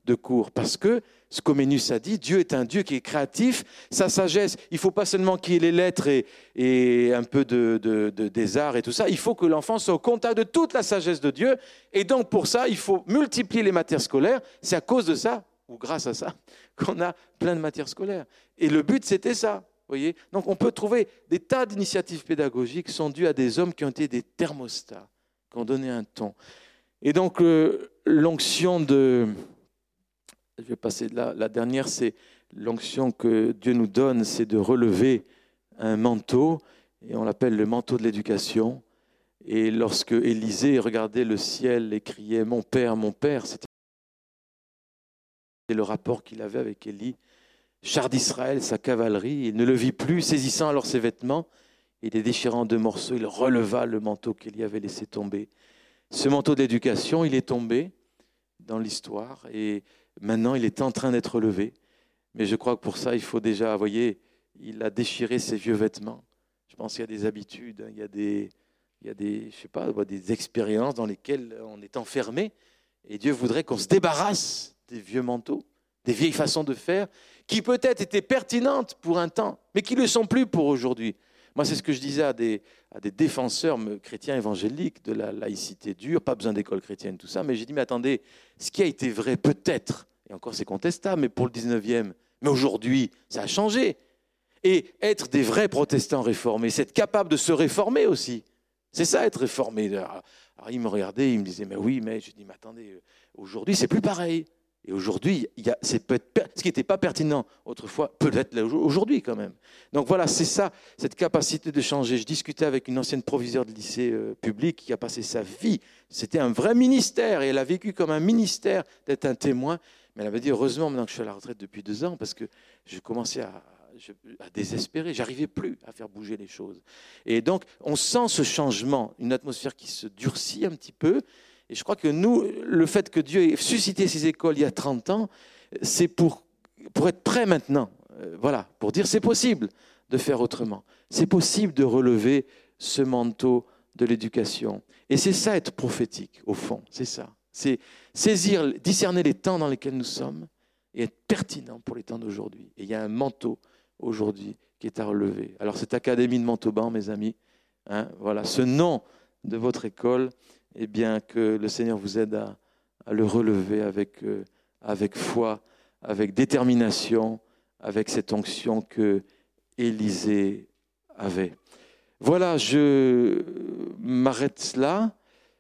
de cours. Parce que, ce qu'Oménus a dit, Dieu est un Dieu qui est créatif. Sa sagesse, il ne faut pas seulement qu'il y ait les lettres et, et un peu de, de, de, des arts et tout ça. Il faut que l'enfant soit au contact de toute la sagesse de Dieu. Et donc, pour ça, il faut multiplier les matières scolaires. C'est à cause de ça, ou grâce à ça, qu'on a plein de matières scolaires. Et le but, c'était ça. Voyez, donc on peut trouver des tas d'initiatives pédagogiques qui sont dues à des hommes qui ont été des thermostats, qui ont donné un ton. Et donc euh, l'onction de, je vais passer de là, la dernière, c'est l'onction que Dieu nous donne, c'est de relever un manteau, et on l'appelle le manteau de l'éducation. Et lorsque Élisée regardait le ciel et criait « Mon Père, mon Père », c'était le rapport qu'il avait avec Élie. Char d'Israël, sa cavalerie, il ne le vit plus, saisissant alors ses vêtements, et les déchirant en deux morceaux, il releva le manteau qu'il y avait laissé tomber. Ce manteau d'éducation, il est tombé dans l'histoire, et maintenant il est en train d'être levé. Mais je crois que pour ça, il faut déjà, vous voyez, il a déchiré ses vieux vêtements. Je pense qu'il y a des habitudes, il y a des, il y a des, je sais pas, des expériences dans lesquelles on est enfermé, et Dieu voudrait qu'on se débarrasse des vieux manteaux, des vieilles façons de faire, qui peut-être étaient pertinentes pour un temps, mais qui ne le sont plus pour aujourd'hui. Moi, c'est ce que je disais à des, à des défenseurs chrétiens évangéliques de la laïcité dure, pas besoin d'école chrétienne, tout ça, mais j'ai dit, mais attendez, ce qui a été vrai peut-être, et encore c'est contestable, mais pour le dix-neuvième, mais aujourd'hui, ça a changé. Et être des vrais protestants réformés, c'est être capable de se réformer aussi. C'est ça, être réformé. Alors, il me regardait, il me disait, mais oui, mais je dis, mais attendez, aujourd'hui, c'est plus pareil. Et aujourd'hui, il y a, c'est peut être, ce qui n'était pas pertinent autrefois, peut être aujourd'hui quand même. Donc voilà, c'est ça, cette capacité de changer. Je discutais avec une ancienne proviseure de lycée euh, public qui a passé sa vie. C'était un vrai ministère et elle a vécu comme un ministère d'être un témoin. Mais elle avait dit, heureusement, maintenant que je suis à la retraite depuis deux ans, parce que je commençais à, à désespérer. J'arrivais plus à faire bouger les choses. Et donc, on sent ce changement, une atmosphère qui se durcit un petit peu. Et je crois que nous, le fait que Dieu ait suscité ces écoles il y a trente ans, c'est pour, pour être prêt maintenant. Euh, voilà, pour dire c'est possible de faire autrement. C'est possible de relever ce manteau de l'éducation. Et c'est ça être prophétique, au fond, c'est ça. C'est saisir, discerner les temps dans lesquels nous sommes et être pertinent pour les temps d'aujourd'hui. Et il y a un manteau aujourd'hui qui est à relever. Alors cette académie de Montauban, mes amis, hein, voilà, ce nom de votre école, eh bien, que le Seigneur vous aide à, à le relever avec, euh, avec foi, avec détermination, avec cette onction que Élisée avait. Voilà, je m'arrête là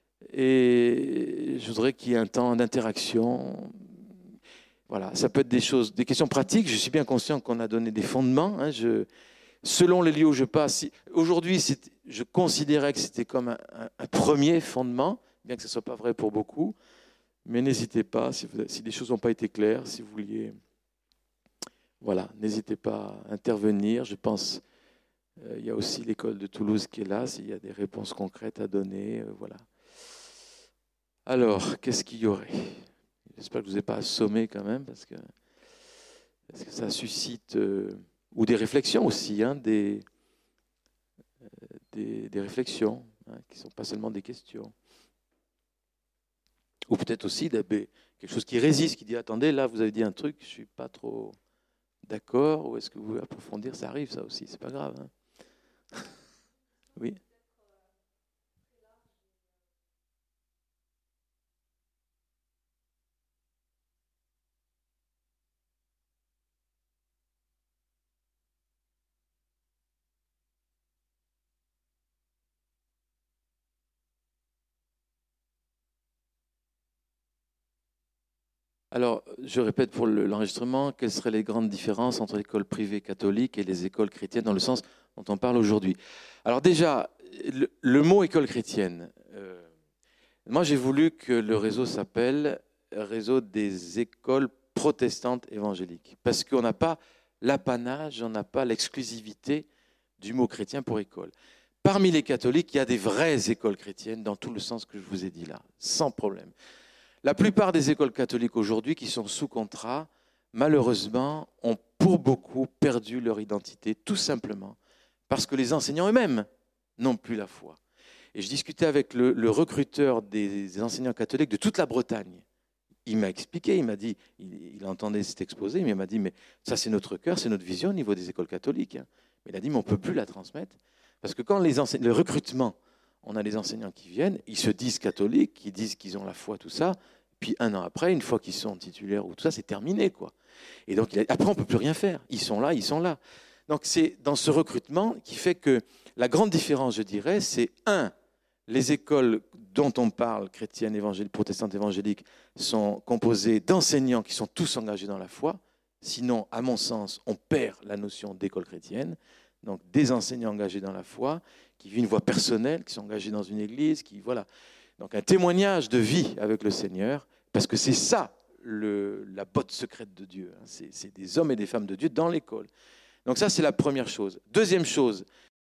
et je voudrais qu'il y ait un temps d'interaction. Voilà, ça peut être des choses, des questions pratiques. Je suis bien conscient qu'on a donné des fondements. Hein, je, selon les lieux où je passe, si, aujourd'hui, c'est, je considérais que c'était comme un, un, un premier fondement, bien que ce ne soit pas vrai pour beaucoup. Mais n'hésitez pas, si, vous, si les choses n'ont pas été claires, si vous vouliez, voilà, n'hésitez pas à intervenir. Je pense, euh, il y a aussi l'école de Toulouse qui est là, s'il y a des réponses concrètes à donner, euh, voilà. Alors, qu'est-ce qu'il y aurait ? J'espère que je ne vous ai pas assommé quand même, parce que, parce que ça suscite... Euh, ou des réflexions aussi, hein, des, euh, des, des réflexions, hein, qui ne sont pas seulement des questions. Ou peut-être aussi des, quelque chose qui résiste, qui dit « Attendez, là, vous avez dit un truc, je ne suis pas trop d'accord, ou est-ce que vous voulez approfondir ?» Ça arrive, ça aussi, c'est pas grave. Hein. Oui. Alors, je répète pour l'enregistrement, quelles seraient les grandes différences entre l'école privée catholique et les écoles chrétiennes dans le sens dont on parle aujourd'hui? Alors déjà, le, le mot école chrétienne, euh, moi j'ai voulu que le réseau s'appelle Réseau des écoles protestantes évangéliques, parce qu'on n'a pas l'apanage, on n'a pas l'exclusivité du mot chrétien pour école. Parmi les catholiques, il y a des vraies écoles chrétiennes dans tout le sens que je vous ai dit là, sans problème. La plupart des écoles catholiques aujourd'hui qui sont sous contrat, malheureusement, ont pour beaucoup perdu leur identité, tout simplement parce que les enseignants eux-mêmes n'ont plus la foi. Et je discutais avec le, le recruteur des enseignants catholiques de toute la Bretagne. il m'a expliqué, il m'a dit, il, il entendait cet exposé, mais il m'a dit, mais ça c'est notre cœur, c'est notre vision au niveau des écoles catholiques. Hein. Mais il a dit, mais on ne peut plus la transmettre. Parce que quand les enseign- le recrutement, on a les enseignants qui viennent, ils se disent catholiques, ils disent qu'ils ont la foi, tout ça, puis un an après, une fois qu'ils sont titulaires ou tout ça, c'est terminé, quoi. Et donc, il a, après, on ne peut plus rien faire. Ils sont là, ils sont là. Donc, c'est dans ce recrutement qui fait que la grande différence, je dirais, c'est un, les écoles dont on parle, chrétiennes, évangéliques, protestantes, évangéliques, sont composées d'enseignants qui sont tous engagés dans la foi. Sinon, à mon sens, on perd la notion d'école chrétienne. Donc, des enseignants engagés dans la foi, qui vivent une voie personnelle, qui sont engagés dans une église, qui, voilà. Donc, un témoignage de vie avec le Seigneur, parce que c'est ça, le, la botte secrète de Dieu. Hein. C'est, c'est des hommes et des femmes de Dieu dans l'école. Donc, ça, c'est la première chose. Deuxième chose,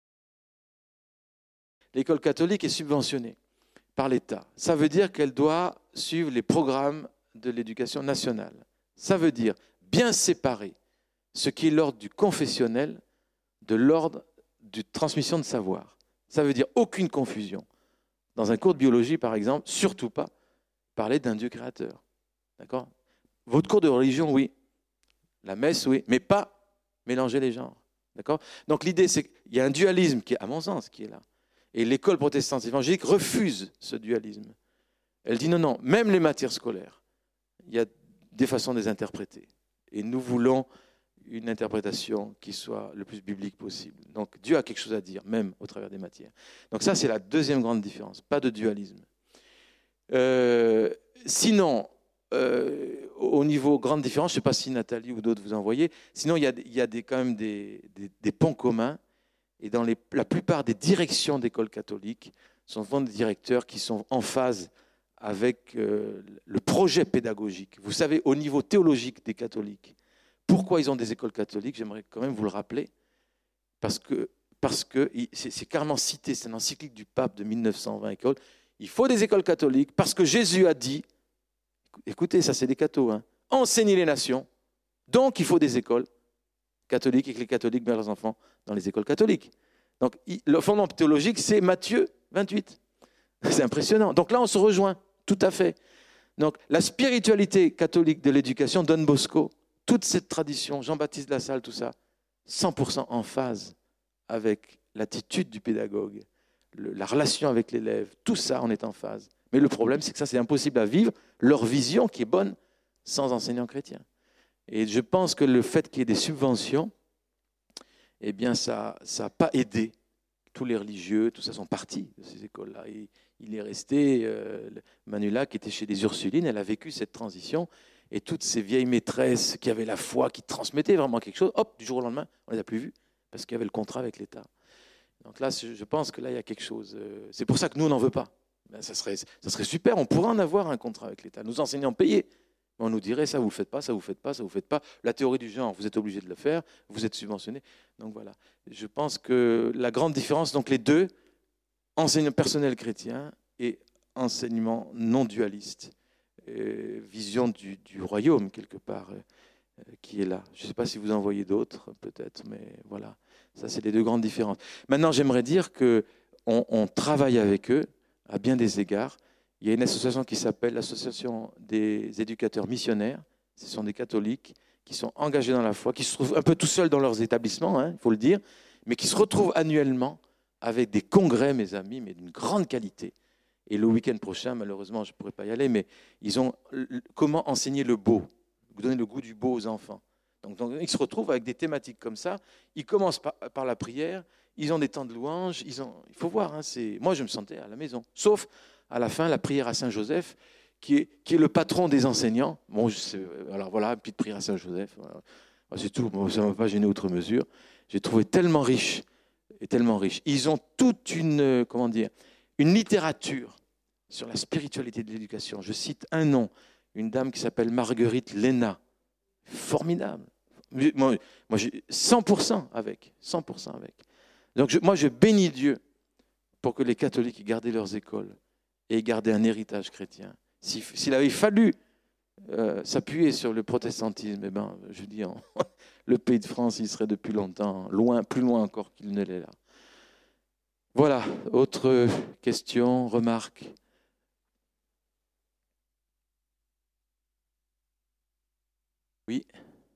l'école catholique est subventionnée par l'État. Ça veut dire qu'elle doit suivre les programmes de l'éducation nationale. Ça veut dire bien séparer ce qui est l'ordre du confessionnel de l'ordre de transmission de savoir. Ça veut dire aucune confusion. Dans un cours de biologie, par exemple, surtout pas parler d'un Dieu créateur. D'accord ? Votre cours de religion, oui. La messe, oui. Mais pas mélanger les genres. D'accord ? Donc l'idée, c'est qu'il y a un dualisme qui est, à mon sens, qui est là. Et l'école protestante évangélique refuse ce dualisme. Elle dit non, non, même les matières scolaires, il y a des façons de les interpréter. Et nous voulons une interprétation qui soit le plus biblique possible. Donc Dieu a quelque chose à dire, même au travers des matières. Donc ça, c'est la deuxième grande différence, pas de dualisme. Euh, sinon, euh, au niveau grande différence, je ne sais pas si Nathalie ou d'autres vous en voyez, sinon il y a, il y a des, quand même des, des, des ponts communs, et dans les, la plupart des directions d'écoles catholiques, sont souvent des directeurs qui sont en phase avec euh, le projet pédagogique. Vous savez, au niveau théologique des catholiques, pourquoi ils ont des écoles catholiques, j'aimerais quand même vous le rappeler, parce que parce que c'est, c'est carrément cité, c'est une encyclique du pape de mille neuf cent vingt écoles, il faut des écoles catholiques, parce que Jésus a dit, écoutez, ça c'est des cathos, hein, enseignez les nations, donc il faut des écoles catholiques et que les catholiques mettent leurs enfants dans les écoles catholiques. Donc le fondement théologique, c'est Matthieu vingt-huit. C'est impressionnant. Donc là, on se rejoint, tout à fait. Donc la spiritualité catholique de l'éducation, Don Bosco, toute cette tradition, Jean-Baptiste Lassalle, tout ça, cent pour cent en phase avec l'attitude du pédagogue, le, la relation avec l'élève, tout ça, on est en phase. Mais le problème, c'est que ça, c'est impossible à vivre, leur vision qui est bonne, sans enseignants chrétiens. Et je pense que le fait qu'il y ait des subventions, eh bien, ça n'a pas aidé. Tous les religieux, tout ça sont partis de ces écoles-là. Et il est resté, euh, Manuela, qui était chez les Ursulines, elle a vécu cette transition. Et toutes ces vieilles maîtresses qui avaient la foi, qui transmettaient vraiment quelque chose, hop, du jour au lendemain, on ne les a plus vues, parce qu'il y avait le contrat avec l'État. Donc là, je pense que là, il y a quelque chose. C'est pour ça que nous, on n'en veut pas. Ben, ça serait, ça serait super, on pourrait en avoir un contrat avec l'État. Nos enseignants payés. On nous dirait, ça, vous ne le faites pas, ça, vous ne faites pas, ça, vous ne faites pas. La théorie du genre, vous êtes obligé de le faire, vous êtes subventionné. Donc voilà. Je pense que la grande différence, donc les deux, enseignement personnel chrétien et enseignement non dualiste, euh, vision du, du royaume, quelque part, euh, qui est là. Je ne sais pas si vous en voyez d'autres, peut-être, mais voilà. Ça, c'est les deux grandes différences. Maintenant, j'aimerais dire qu'on on travaille avec eux à bien des égards. Il y a une association qui s'appelle l'Association des éducateurs missionnaires. Ce sont des catholiques qui sont engagés dans la foi, qui se trouvent un peu tout seuls dans leurs établissements, il hein, faut le dire, mais qui se retrouvent annuellement avec des congrès, mes amis, mais d'une grande qualité. Et le week-end prochain, malheureusement, je ne pourrai pas y aller, mais ils ont comment enseigner le beau, donner le goût du beau aux enfants. Donc, donc ils se retrouvent avec des thématiques comme ça. Ils commencent par, par la prière, ils ont des temps de louange. Ils ont, il faut voir, hein, c'est, moi je me sentais à la maison, sauf à la fin, la prière à Saint-Joseph, qui est, qui est le patron des enseignants. Bon, je sais, alors voilà, une petite prière à Saint-Joseph. Voilà. C'est tout, bon, ça ne m'a pas gêné outre mesure. J'ai trouvé tellement riche, et tellement riche. Ils ont toute une, comment dire, une littérature sur la spiritualité de l'éducation. Je cite un nom, une dame qui s'appelle Marguerite Léna. Formidable. Moi, moi j'ai cent pour cent avec, cent pour cent avec. Donc je, moi, je bénis Dieu pour que les catholiques gardent leurs écoles et garder un héritage chrétien. S'il avait fallu euh, s'appuyer sur le protestantisme, eh ben, je dis, en, le pays de France, il serait depuis longtemps loin, plus loin encore qu'il ne l'est là. Voilà, autre question, remarque. Oui.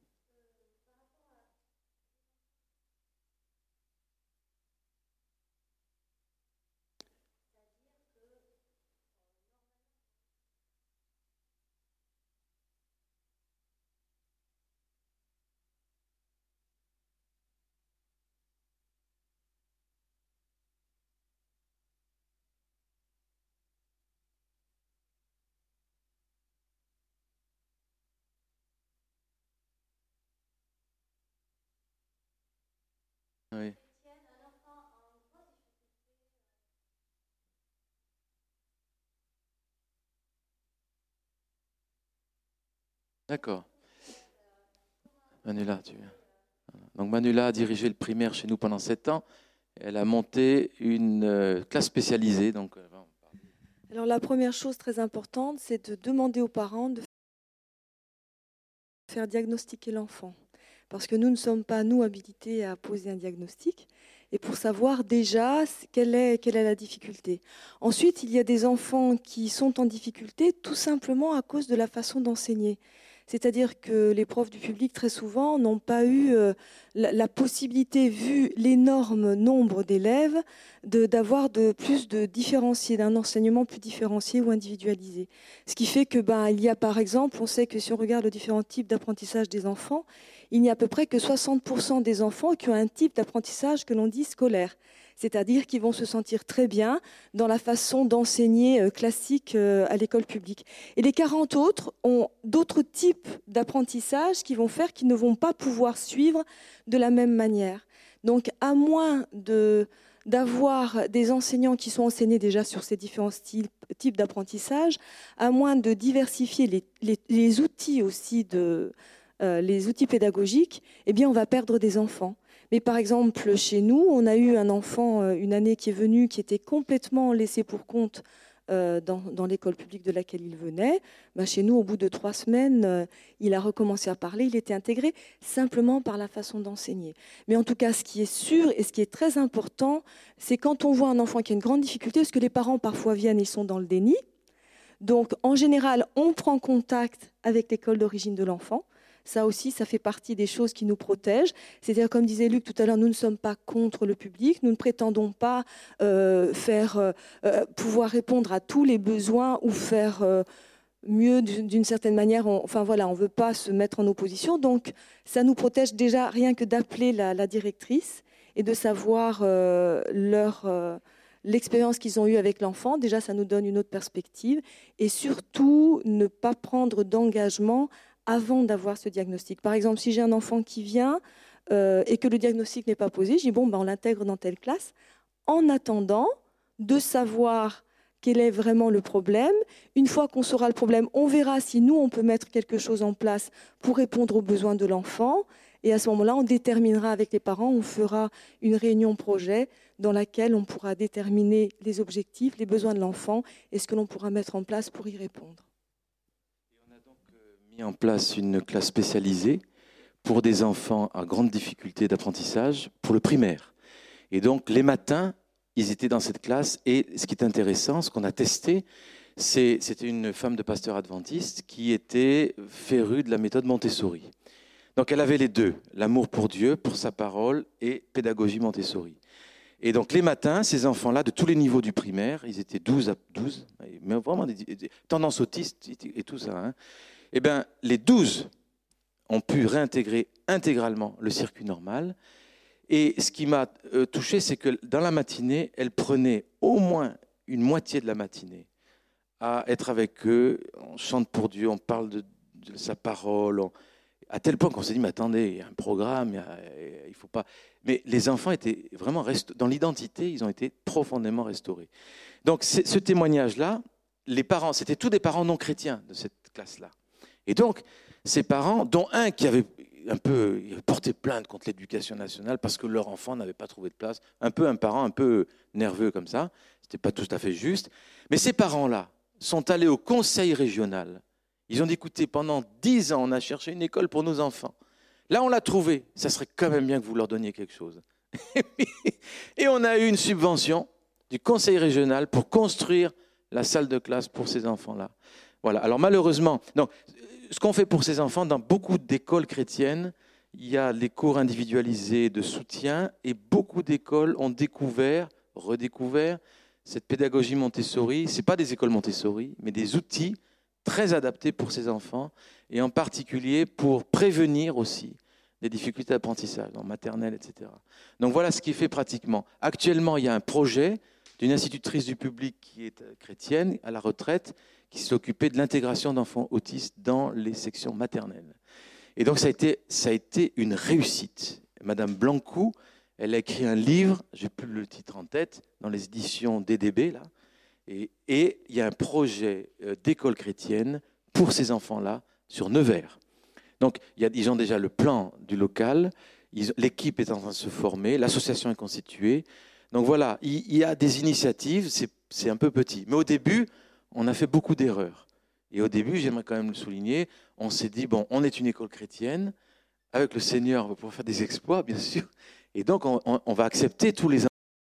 Oui. D'accord. Manuela, tu viens. Donc Manuela a dirigé le primaire chez nous pendant sept ans. Elle a monté une euh, classe spécialisée. Donc, euh, Alors la première chose très importante, c'est de demander aux parents de faire diagnostiquer l'enfant. Parce que nous ne sommes pas, nous, habilités à poser un diagnostic et pour savoir déjà quelle est, quelle est la difficulté. Ensuite, il y a des enfants qui sont en difficulté tout simplement à cause de la façon d'enseigner. C'est-à-dire que les profs du public, très souvent, n'ont pas eu euh, la, la possibilité, vu l'énorme nombre d'élèves, de, d'avoir de, plus de différenciés, d'un enseignement plus différencié ou individualisé. Ce qui fait que, ben, il y a par exemple, on sait que si on regarde les différents types d'apprentissage des enfants, il n'y a à peu près que soixante pour cent des enfants qui ont un type d'apprentissage que l'on dit scolaire, c'est-à-dire qu'ils vont se sentir très bien dans la façon d'enseigner classique à l'école publique. Et les quarante autres ont d'autres types d'apprentissage qui vont faire qu'ils ne vont pas pouvoir suivre de la même manière. Donc, à moins de d'avoir des enseignants qui sont enseignés déjà sur ces différents styles, types d'apprentissage, à moins de diversifier les, les, les outils aussi de... Euh, les outils pédagogiques, eh bien, on va perdre des enfants. Mais par exemple, chez nous, on a eu un enfant euh, une année qui est venu, qui était complètement laissé pour compte euh, dans, dans l'école publique de laquelle il venait. Ben, chez nous, au bout de trois semaines, euh, il a recommencé à parler, il était intégré simplement par la façon d'enseigner. Mais en tout cas, ce qui est sûr et ce qui est très important, c'est quand on voit un enfant qui a une grande difficulté, parce que les parents parfois viennent et sont dans le déni. Donc, en général, on prend contact avec l'école d'origine de l'enfant. Ça aussi, ça fait partie des choses qui nous protègent. C'est-à-dire, comme disait Luc tout à l'heure, nous ne sommes pas contre le public. Nous ne prétendons pas euh, faire, euh, pouvoir répondre à tous les besoins ou faire euh, mieux d'une certaine manière. On, enfin voilà, on ne veut pas se mettre en opposition. Donc, ça nous protège déjà rien que d'appeler la, la directrice et de savoir euh, leur... Euh, l'expérience qu'ils ont eue avec l'enfant. Déjà, ça nous donne une autre perspective. Et surtout, ne pas prendre d'engagement avant d'avoir ce diagnostic. Par exemple, si j'ai un enfant qui vient euh, et que le diagnostic n'est pas posé, je dis bon, ben, on l'intègre dans telle classe, en attendant de savoir quel est vraiment le problème. Une fois qu'on saura le problème, on verra si nous, on peut mettre quelque chose en place pour répondre aux besoins de l'enfant. Et à ce moment-là, on déterminera avec les parents, on fera une réunion projet dans laquelle on pourra déterminer les objectifs, les besoins de l'enfant et ce que l'on pourra mettre en place pour y répondre. mis en place une classe spécialisée pour des enfants à grande difficulté d'apprentissage pour le primaire. Et donc, les matins, ils étaient dans cette classe. Et ce qui est intéressant, ce qu'on a testé, c'est, c'était une femme de pasteur adventiste qui était férue de la méthode Montessori. Donc, elle avait les deux, l'amour pour Dieu, pour sa parole et pédagogie Montessori. Et donc, les matins, ces enfants-là, de tous les niveaux du primaire, ils étaient douze à douze, mais vraiment des, des tendances autistes et tout ça, hein. Eh bien, les douze ont pu réintégrer intégralement le circuit normal. Et ce qui m'a euh, touché, c'est que dans la matinée, elle prenait au moins une moitié de la matinée à être avec eux. On chante pour Dieu, on parle de, de sa parole, on, à tel point qu'on s'est dit, mais attendez, il y a un programme, il y a, il faut pas... Mais les enfants étaient vraiment, rest... dans l'identité, ils ont été profondément restaurés. Donc, ce témoignage-là, les parents, c'était tous des parents non chrétiens de cette classe-là. Et donc, ces parents, dont un qui avait un peu porté plainte contre l'éducation nationale parce que leur enfant n'avait pas trouvé de place, un peu un parent un peu nerveux comme ça, c'était pas tout à fait juste. Mais ces parents-là sont allés au conseil régional. Ils ont dit, écoutez, pendant dix ans, on a cherché une école pour nos enfants. Là, on l'a trouvé. Ça serait quand même bien que vous leur donniez quelque chose. Et on a eu une subvention du conseil régional pour construire la salle de classe pour ces enfants-là. Voilà. Alors malheureusement, donc, ce qu'on fait pour ces enfants, dans beaucoup d'écoles chrétiennes, il y a les cours individualisés de soutien et beaucoup d'écoles ont découvert, redécouvert cette pédagogie Montessori. Ce n'est pas des écoles Montessori, mais des outils très adaptés pour ces enfants et en particulier pour prévenir aussi des difficultés d'apprentissage, en maternelle, et cetera. Donc voilà ce qui est fait pratiquement. Actuellement, il y a un projet d'une institutrice du public qui est chrétienne, à la retraite, qui s'est occupée de l'intégration d'enfants autistes dans les sections maternelles. Et donc ça a été, ça a été une réussite. Madame Blancou, elle a écrit un livre, je n'ai plus le titre en tête, dans les éditions D D B, là, et, et il y a un projet d'école chrétienne pour ces enfants-là sur Nevers. Donc, il y a, ils ont déjà le plan du local, ils, l'équipe est en train de se former, l'association est constituée. Donc voilà, il, il y a des initiatives, c'est, c'est un peu petit. Mais au début, on a fait beaucoup d'erreurs. Et au début, j'aimerais quand même le souligner, on s'est dit, bon, on est une école chrétienne, avec le Seigneur, on va pouvoir faire des exploits, bien sûr. Et donc, on, on, on va accepter tous les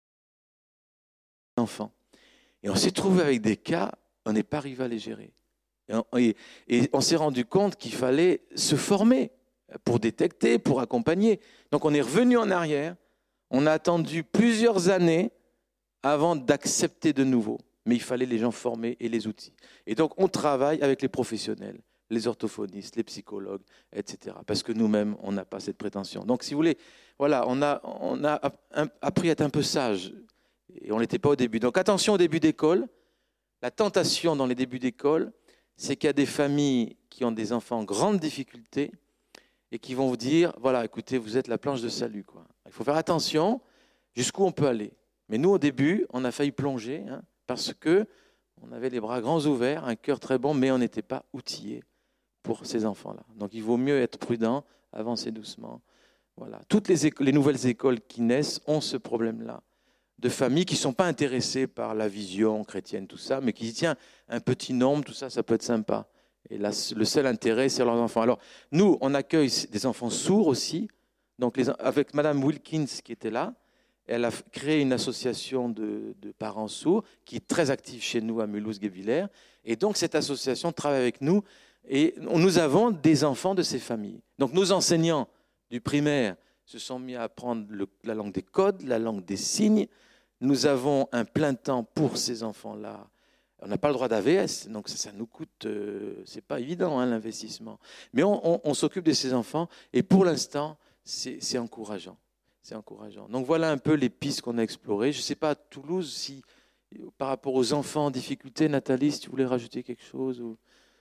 enfants. Et on s'est trouvé avec des cas, on n'est pas arrivé à les gérer. Et on, et, et on s'est rendu compte qu'il fallait se former pour détecter, pour accompagner. Donc on est revenu en arrière, on a attendu plusieurs années avant d'accepter de nouveau. Mais il fallait les gens former et les outils. Et donc on travaille avec les professionnels, les orthophonistes, les psychologues, et cetera. Parce que nous-mêmes, on n'a pas cette prétention. Donc si vous voulez, voilà, on a, on a appris à être un peu sage. Et on ne l'était pas au début. Donc attention au début d'école. La tentation dans les débuts d'école, c'est qu'il y a des familles qui ont des enfants en grande difficulté et qui vont vous dire, voilà, écoutez, vous êtes la planche de salut, quoi. Il faut faire attention jusqu'où on peut aller. Mais nous, au début, on a failli plonger hein, parce qu'on avait les bras grands ouverts, un cœur très bon, mais on n'était pas outillé pour ces enfants-là. Donc il vaut mieux être prudent, avancer doucement. Voilà. Toutes les, éco- les nouvelles écoles qui naissent ont ce problème-là, de familles qui ne sont pas intéressées par la vision chrétienne, tout ça, mais qui disent, tiens, un petit nombre, tout ça, ça peut être sympa. Et là, le seul intérêt, c'est leurs enfants. Alors, nous, on accueille des enfants sourds aussi. Donc, les, avec Madame Wilkins qui était là, elle a créé une association de, de parents sourds qui est très active chez nous à Mulhouse-Guebwiller. Et donc, cette association travaille avec nous et nous avons des enfants de ces familles. Donc, nos enseignants du primaire se sont mis à apprendre le, la langue des codes, la langue des signes. Nous avons un plein temps pour ces enfants-là. On n'a pas le droit d'A V S, donc ça, ça nous coûte, euh, c'est pas évident hein, l'investissement. Mais on, on, on s'occupe de ces enfants et pour l'instant, c'est, c'est encourageant. C'est encourageant. Donc voilà un peu les pistes qu'on a explorées. Je ne sais pas à Toulouse si, par rapport aux enfants en difficulté, Nathalie, si tu voulais rajouter quelque chose ou...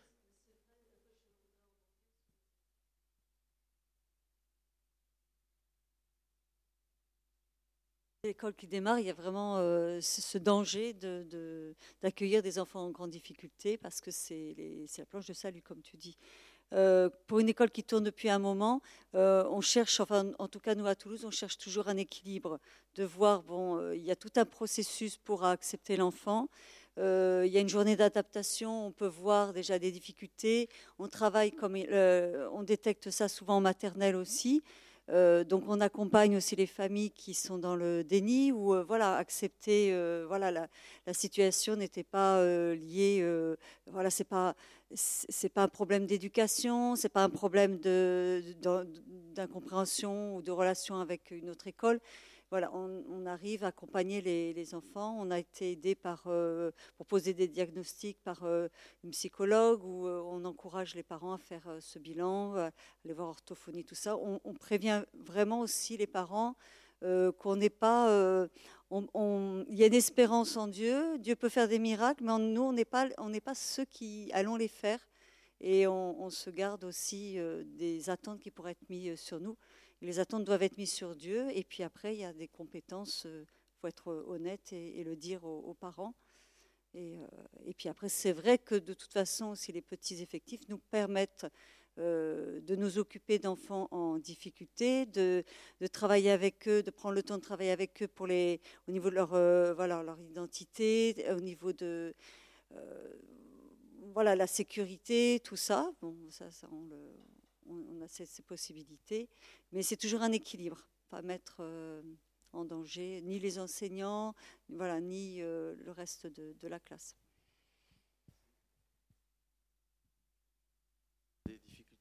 L'école qui démarre, il y a vraiment euh, ce danger de, de, d'accueillir des enfants en grande difficulté parce que c'est, les, c'est la planche de salut, comme tu dis. Euh, pour une école qui tourne depuis un moment, euh, on cherche, enfin en tout cas nous à Toulouse, on cherche toujours un équilibre, de voir, bon, euh, il y a tout un processus pour accepter l'enfant. Euh, il y a une journée d'adaptation, on peut voir déjà des difficultés. On travaille comme, euh, on détecte ça souvent en maternelle aussi. Euh, donc on accompagne aussi les familles qui sont dans le déni ou euh, voilà accepter euh, voilà la, la situation n'était pas euh, liée euh, voilà c'est pas c'est pas un problème d'éducation, c'est pas un problème de, de, d'incompréhension ou de relation avec une autre école. Voilà, on, on arrive à accompagner les, les enfants. On a été aidé par, euh, pour poser des diagnostics par euh, une psychologue où euh, on encourage les parents à faire euh, ce bilan, à aller voir orthophonie, tout ça. On, on prévient vraiment aussi les parents euh, qu'on n'est pas... Euh, on, on, il y a une espérance en Dieu. Dieu peut faire des miracles, mais on, nous, on n'est pas, on n'est pas ceux qui allons les faire. Et on, on se garde aussi euh, des attentes qui pourraient être mises sur nous. Les attentes doivent être mises sur Dieu. Et puis après, il y a des compétences. Il euh, faut être honnête et, et le dire aux, aux parents. Et, euh, et puis après, c'est vrai que de toute façon, si les petits effectifs nous permettent euh, de nous occuper d'enfants en difficulté, de, de travailler avec eux, de prendre le temps de travailler avec eux pour les, au niveau de leur, euh, voilà, leur identité, au niveau de... Euh, voilà, la sécurité, tout ça, bon, ça, ça on, le, on, on a ces, ces, possibilités, mais c'est toujours un équilibre, pas mettre euh, en danger ni les enseignants, voilà, ni euh, le reste de, de la classe.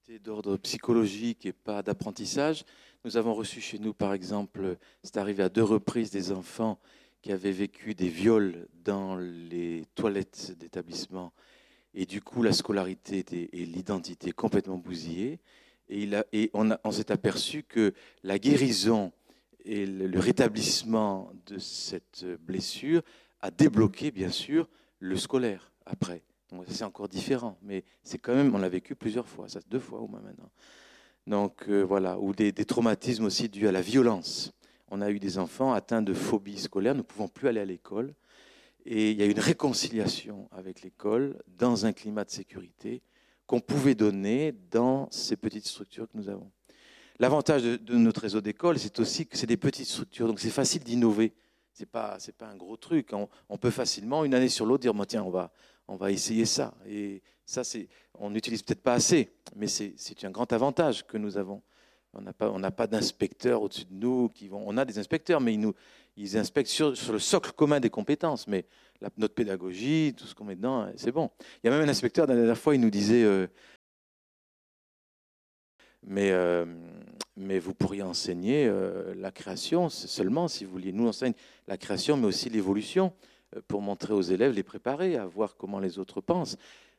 difficultés d'ordre psychologique et pas d'apprentissage. Nous avons reçu chez nous, par exemple, c'est arrivé à deux reprises, des enfants qui avaient vécu des viols dans les toilettes d'établissement. Et du coup, la scolarité était, et l'identité complètement bousillée. Et, il a, et on, a, on s'est aperçu que la guérison et le, le rétablissement de cette blessure a débloqué, bien sûr, le scolaire après. Donc, c'est encore différent, mais c'est quand même, on l'a vécu plusieurs fois, ça deux fois au moins maintenant. Donc euh, voilà, ou des, des traumatismes aussi dus à la violence. On a eu des enfants atteints de phobie scolaire, nous ne pouvons plus aller à l'école. Et il y a eu une réconciliation avec l'école dans un climat de sécurité qu'on pouvait donner dans ces petites structures que nous avons. L'avantage de, de notre réseau d'écoles, c'est aussi que c'est des petites structures, donc c'est facile d'innover. Ce n'est pas, c'est pas un gros truc. On, on peut facilement, une année sur l'autre, dire, bon, tiens, on va, on va essayer ça. Et ça, c'est, on n'utilise peut-être pas assez, mais c'est, c'est un grand avantage que nous avons. On n'a pas, on n'a pas d'inspecteurs au-dessus de nous qui vont. On a des inspecteurs, mais ils nous, ils inspectent sur, sur le socle commun des compétences. Mais la, notre pédagogie, tout ce qu'on met dedans, c'est bon. Il y a même un inspecteur, la dernière fois, il nous disait, euh, mais, euh, mais vous pourriez enseigner euh, la création seulement, si vous vouliez. Nous, on enseigne la création, mais aussi l'évolution, euh, pour montrer aux élèves, les préparer à voir comment les autres pensent.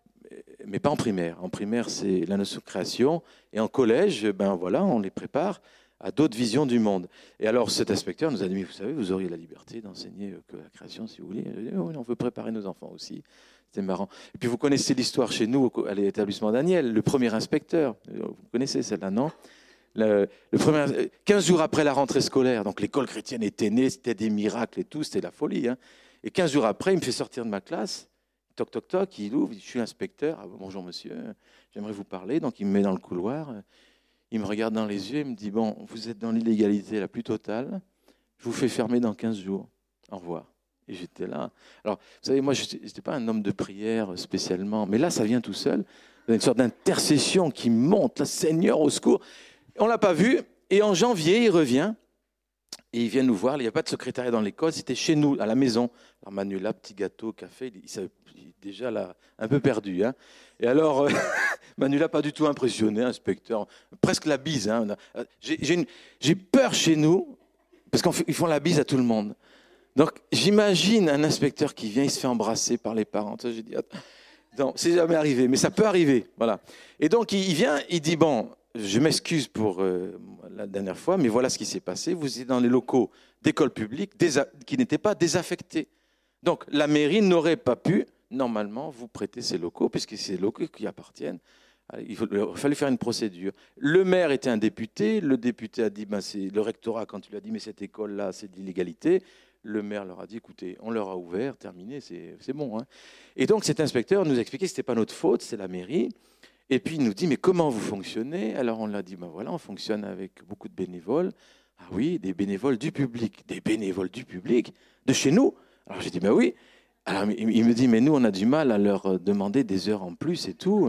Mais pas en primaire. En primaire, c'est la notion de création. Et en collège, ben voilà, on les prépare à d'autres visions du monde. Et alors, cet inspecteur nous a dit, mais vous savez, vous auriez la liberté d'enseigner que la création, si vous voulez. Dit, oui, on veut préparer nos enfants aussi. C'était marrant. Et puis, vous connaissez l'histoire chez nous, à l'établissement Daniel, le premier inspecteur. Vous connaissez celle-là, non ? Le, le premier, quinze jours après la rentrée scolaire, donc l'école chrétienne était née, c'était des miracles et tout, c'était la folie. Hein. Et quinze jours après, il me fait sortir de ma classe. Toc, toc, toc, il ouvre, je suis l'inspecteur. Ah, bonjour monsieur, j'aimerais vous parler. Donc il me met dans le couloir, il me regarde dans les yeux, il me dit, bon, vous êtes dans l'illégalité la plus totale, je vous fais fermer dans quinze jours. Au revoir. Et j'étais là. Alors, vous savez, moi, je n'étais pas un homme de prière spécialement, mais là, ça vient tout seul. Il y a une sorte d'intercession qui monte, là, Seigneur, au secours. On ne l'a pas vu, et en janvier, il revient. Et il vient nous voir, il n'y a pas de secrétariat dans l'école, c'était chez nous, à la maison. Alors Manuela, petit gâteau, café, il savait déjà là, un peu perdu. Hein. Et alors, euh, Manuela, pas du tout impressionné, inspecteur, presque la bise. Hein. J'ai, j'ai, une, j'ai peur chez nous, parce qu'ils font la bise à tout le monde. Donc j'imagine un inspecteur qui vient, il se fait embrasser par les parents. Ça, j'ai dit, attends, non, c'est jamais arrivé, mais ça peut arriver. Voilà. Et donc il vient, il dit, bon, je m'excuse pour euh, la dernière fois, mais voilà ce qui s'est passé. Vous étiez dans les locaux d'écoles publiques désa- qui n'étaient pas désaffectés. Donc, la mairie n'aurait pas pu, normalement, vous prêter ces locaux, puisque c'est ces locaux qui appartiennent. Il, faut, il fallait faire une procédure. Le maire était un député. Le député a dit, ben, c'est le rectorat, quand il a dit, mais cette école-là, c'est de l'illégalité. Le maire leur a dit, écoutez, on leur a ouvert, terminé, c'est, c'est bon. Hein. Et donc, cet inspecteur nous a expliqué que ce n'était pas notre faute, c'est la mairie. Et puis il nous dit, mais comment vous fonctionnez ? Alors on l'a dit, ben voilà, on fonctionne avec beaucoup de bénévoles. Ah oui, des bénévoles du public. Des bénévoles du public ? De chez nous ? Alors j'ai dit, ben oui. Alors il me dit, mais nous on a du mal à leur demander des heures en plus et tout.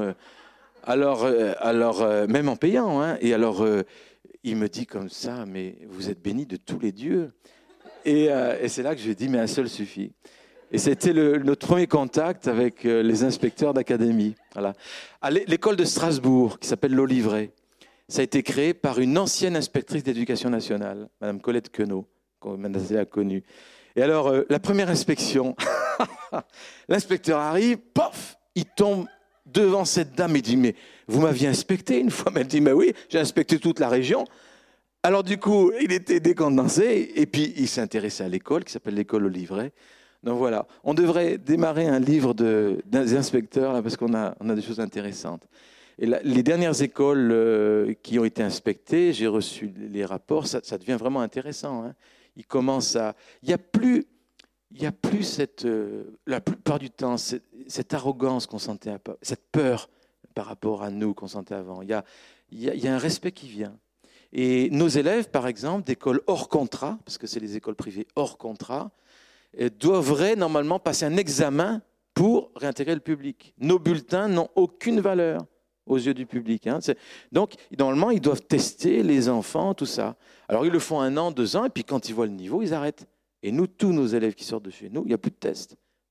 Alors, alors même en payant. Hein. Et alors il me dit comme ça, mais vous êtes bénis de tous les dieux. Et, et c'est là que je lui ai dit, mais un seul suffit. Et c'était le, notre premier contact avec les inspecteurs d'académie. Voilà. À l'école de Strasbourg, qui s'appelle l'Olivret, ça a été créé par une ancienne inspectrice d'éducation nationale, Madame Colette Queneau, qu'on a connue. Et alors, euh, la première inspection, l'inspecteur arrive, pof, il tombe devant cette dame, il dit, mais vous m'aviez inspecté une fois ? Elle dit, mais oui, j'ai inspecté toute la région. Alors du coup, il était décontenancé, et puis il s'est intéressé à l'école, qui s'appelle l'école Olivret. Donc voilà, on devrait démarrer un livre de, des inspecteurs, là, parce qu'on a, on a des choses intéressantes. Et là, les dernières écoles euh, qui ont été inspectées, j'ai reçu les rapports, ça, ça devient vraiment intéressant. Hein. Il commence à, il n'y a plus, il y a plus cette, euh, la plupart du temps, cette, cette arrogance qu'on sentait, à, cette peur par rapport à nous qu'on sentait avant. Il y a, il y a, il y a un respect qui vient. Et nos élèves, par exemple, d'écoles hors contrat, parce que c'est les écoles privées hors contrat, devraient normalement passer un examen pour réintégrer le public. Nos bulletins n'ont aucune valeur aux yeux du public. Hein. Donc, normalement, ils doivent tester les enfants, tout ça. Alors, ils le font un an, deux ans, et puis quand ils voient le niveau, ils arrêtent. Et nous, tous nos élèves qui sortent de chez nous, il n'y a plus de tests.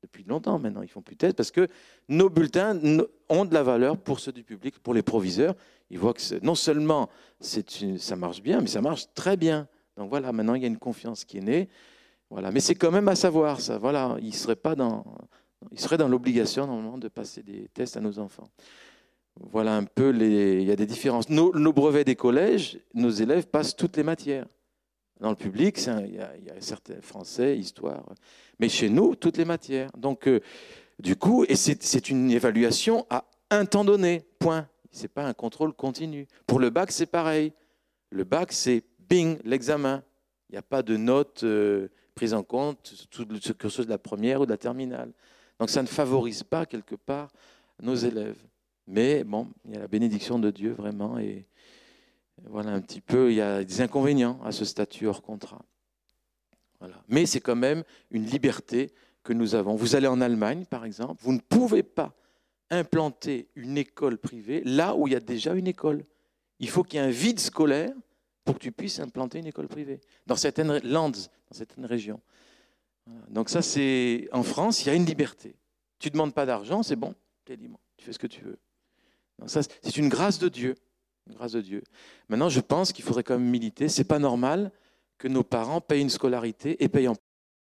Depuis longtemps maintenant, ils font plus de tests parce que nos bulletins ont de la valeur pour ceux du public, pour les proviseurs. Ils voient que non seulement c'est une, ça marche bien, mais ça marche très bien. Donc voilà, maintenant il y a une confiance qui est née. Voilà. Mais c'est quand même à savoir ça. Voilà, ils seraient pas dans, ils seraient dans l'obligation normalement de passer des tests à nos enfants. Voilà un peu les. Il y a des différences. Nos, nos brevets des collèges, nos élèves passent toutes les matières. Dans le public, c'est un, il, y a, il y a certains français, histoire, mais chez nous, toutes les matières. Donc, euh, du coup, et c'est, c'est une évaluation à un temps donné, point. C'est pas un contrôle continu. Pour le bac, c'est pareil. Le bac, c'est bing, l'examen. Il n'y a pas de notes euh, prises en compte, tout ce cursus de la première ou de la terminale. Donc, ça ne favorise pas quelque part nos élèves. Mais bon, il y a la bénédiction de Dieu vraiment et voilà un petit peu, il y a des inconvénients à ce statut hors contrat. Voilà. Mais c'est quand même une liberté que nous avons. Vous allez en Allemagne, par exemple, vous ne pouvez pas implanter une école privée là où il y a déjà une école. Il faut qu'il y ait un vide scolaire pour que tu puisses implanter une école privée. Dans certaines lands, dans certaines régions. Voilà. Donc ça, c'est... En France, il y a une liberté. Tu ne demandes pas d'argent, c'est bon, tu es libre, tu fais ce que tu veux. Donc ça, c'est une grâce de Dieu. Une grâce de Dieu. Maintenant, je pense qu'il faudrait quand même militer. Ce n'est pas normal que nos parents payent une scolarité et payent en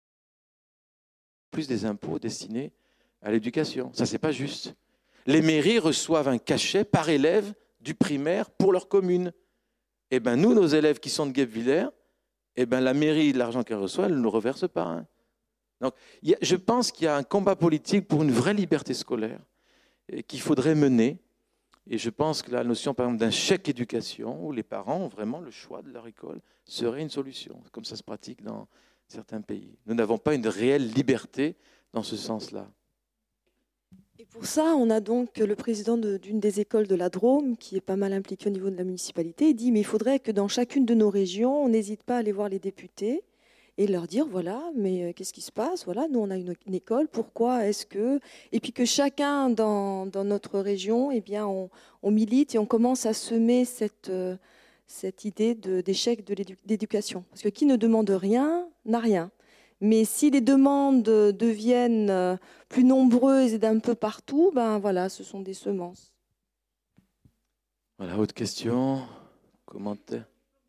plus des impôts destinés à l'éducation. Ça, ce n'est pas juste. Les mairies reçoivent un cachet par élève du primaire pour leur commune. Eh bien, nous, nos élèves qui sont de Guebwiller, eh bien, la mairie, l'argent qu'elle reçoit, elle ne le reverse pas. Hein. Donc, y a, je pense qu'il y a un combat politique pour une vraie liberté scolaire et qu'il faudrait mener. Et je pense que la notion, par exemple, d'un chèque éducation, où les parents ont vraiment le choix de leur école, serait une solution, comme ça se pratique dans certains pays. Nous n'avons pas une réelle liberté dans ce sens-là. Et pour ça, on a donc le président de, d'une des écoles de la Drôme, qui est pas mal impliqué au niveau de la municipalité, il dit, mais il faudrait que dans chacune de nos régions, on n'hésite pas à aller voir les députés et leur dire, voilà, mais qu'est-ce qui se passe? Voilà, nous, on a une, une école, pourquoi est-ce que... Et puis que chacun dans, dans notre région, eh bien, on, on milite et on commence à semer cette, euh, cette idée de, d'échec de l'édu- d'éducation. Parce que qui ne demande rien, n'a rien. Mais si les demandes deviennent plus nombreuses et d'un peu partout, ben voilà, ce sont des semences. Voilà, autre question, commentaire.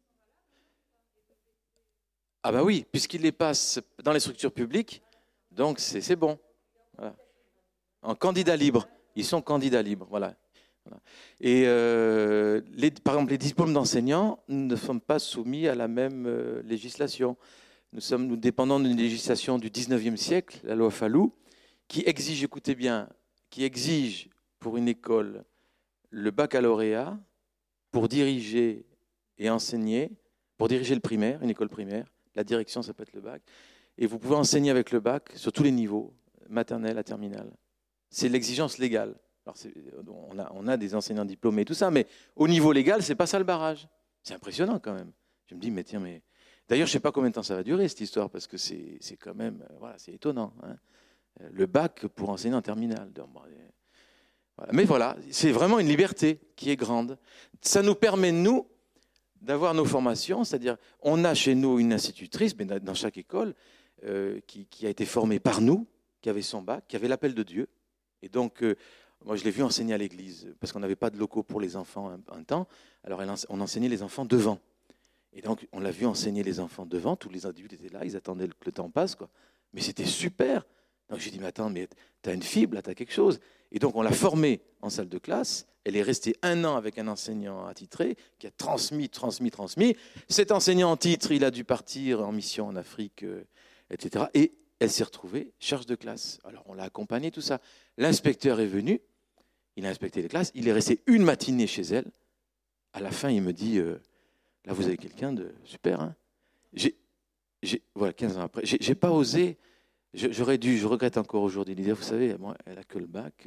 Ah ben oui, puisqu'ils les passent dans les structures publiques, donc c'est, c'est bon. Voilà. En candidat libre, ils sont candidats libres, voilà. voilà. Et euh, les, par exemple, les diplômes d'enseignants ne sont pas soumis à la même euh, législation. Nous sommes, nous dépendons d'une législation du dix-neuvième siècle, la loi Fallou, qui exige, écoutez bien, qui exige pour une école le baccalauréat pour diriger et enseigner, pour diriger le primaire, une école primaire. La direction, ça peut être le bac. Et vous pouvez enseigner avec le bac sur tous les niveaux, maternelle à terminale. C'est l'exigence légale. Alors c'est, on, a, on a des enseignants diplômés et tout ça, mais au niveau légal, c'est pas ça le barrage. C'est impressionnant quand même. Je me dis, mais tiens, mais... D'ailleurs, je ne sais pas combien de temps ça va durer, cette histoire, parce que c'est, c'est quand même... Voilà, c'est étonnant. Hein. Le bac pour enseigner en terminale. Voilà. Mais voilà, c'est vraiment une liberté qui est grande. Ça nous permet, nous, d'avoir nos formations, c'est-à-dire, on a chez nous une institutrice, mais dans chaque école, euh, qui, qui a été formée par nous, qui avait son bac, qui avait l'appel de Dieu. Et donc, euh, moi, je l'ai vu enseigner à l'église, parce qu'on n'avait pas de locaux pour les enfants un, un temps. Alors, elle, on enseignait les enfants devant. Et donc, on l'a vu enseigner les enfants devant, tous les adultes étaient là, ils attendaient que le temps passe, quoi. Mais c'était super. Donc, j'ai dit, mais attends, mais t'as une fibre, là, t'as quelque chose. Et donc, on l'a formée en salle de classe. Elle est restée un an avec un enseignant attitré qui a transmis, transmis, transmis. Cet enseignant en titre, il a dû partir en mission en Afrique, euh, et cetera. Et elle s'est retrouvée charge de classe. Alors, on l'a accompagnée, tout ça. L'inspecteur est venu, il a inspecté les classes, il est resté une matinée chez elle. À la fin, il me dit... Euh, Là, vous avez quelqu'un de super. Hein j'ai, j'ai, voilà, quinze ans après, j'ai, j'ai pas osé. Je, j'aurais dû, je regrette encore aujourd'hui de dire, vous savez, moi, elle a que le bac.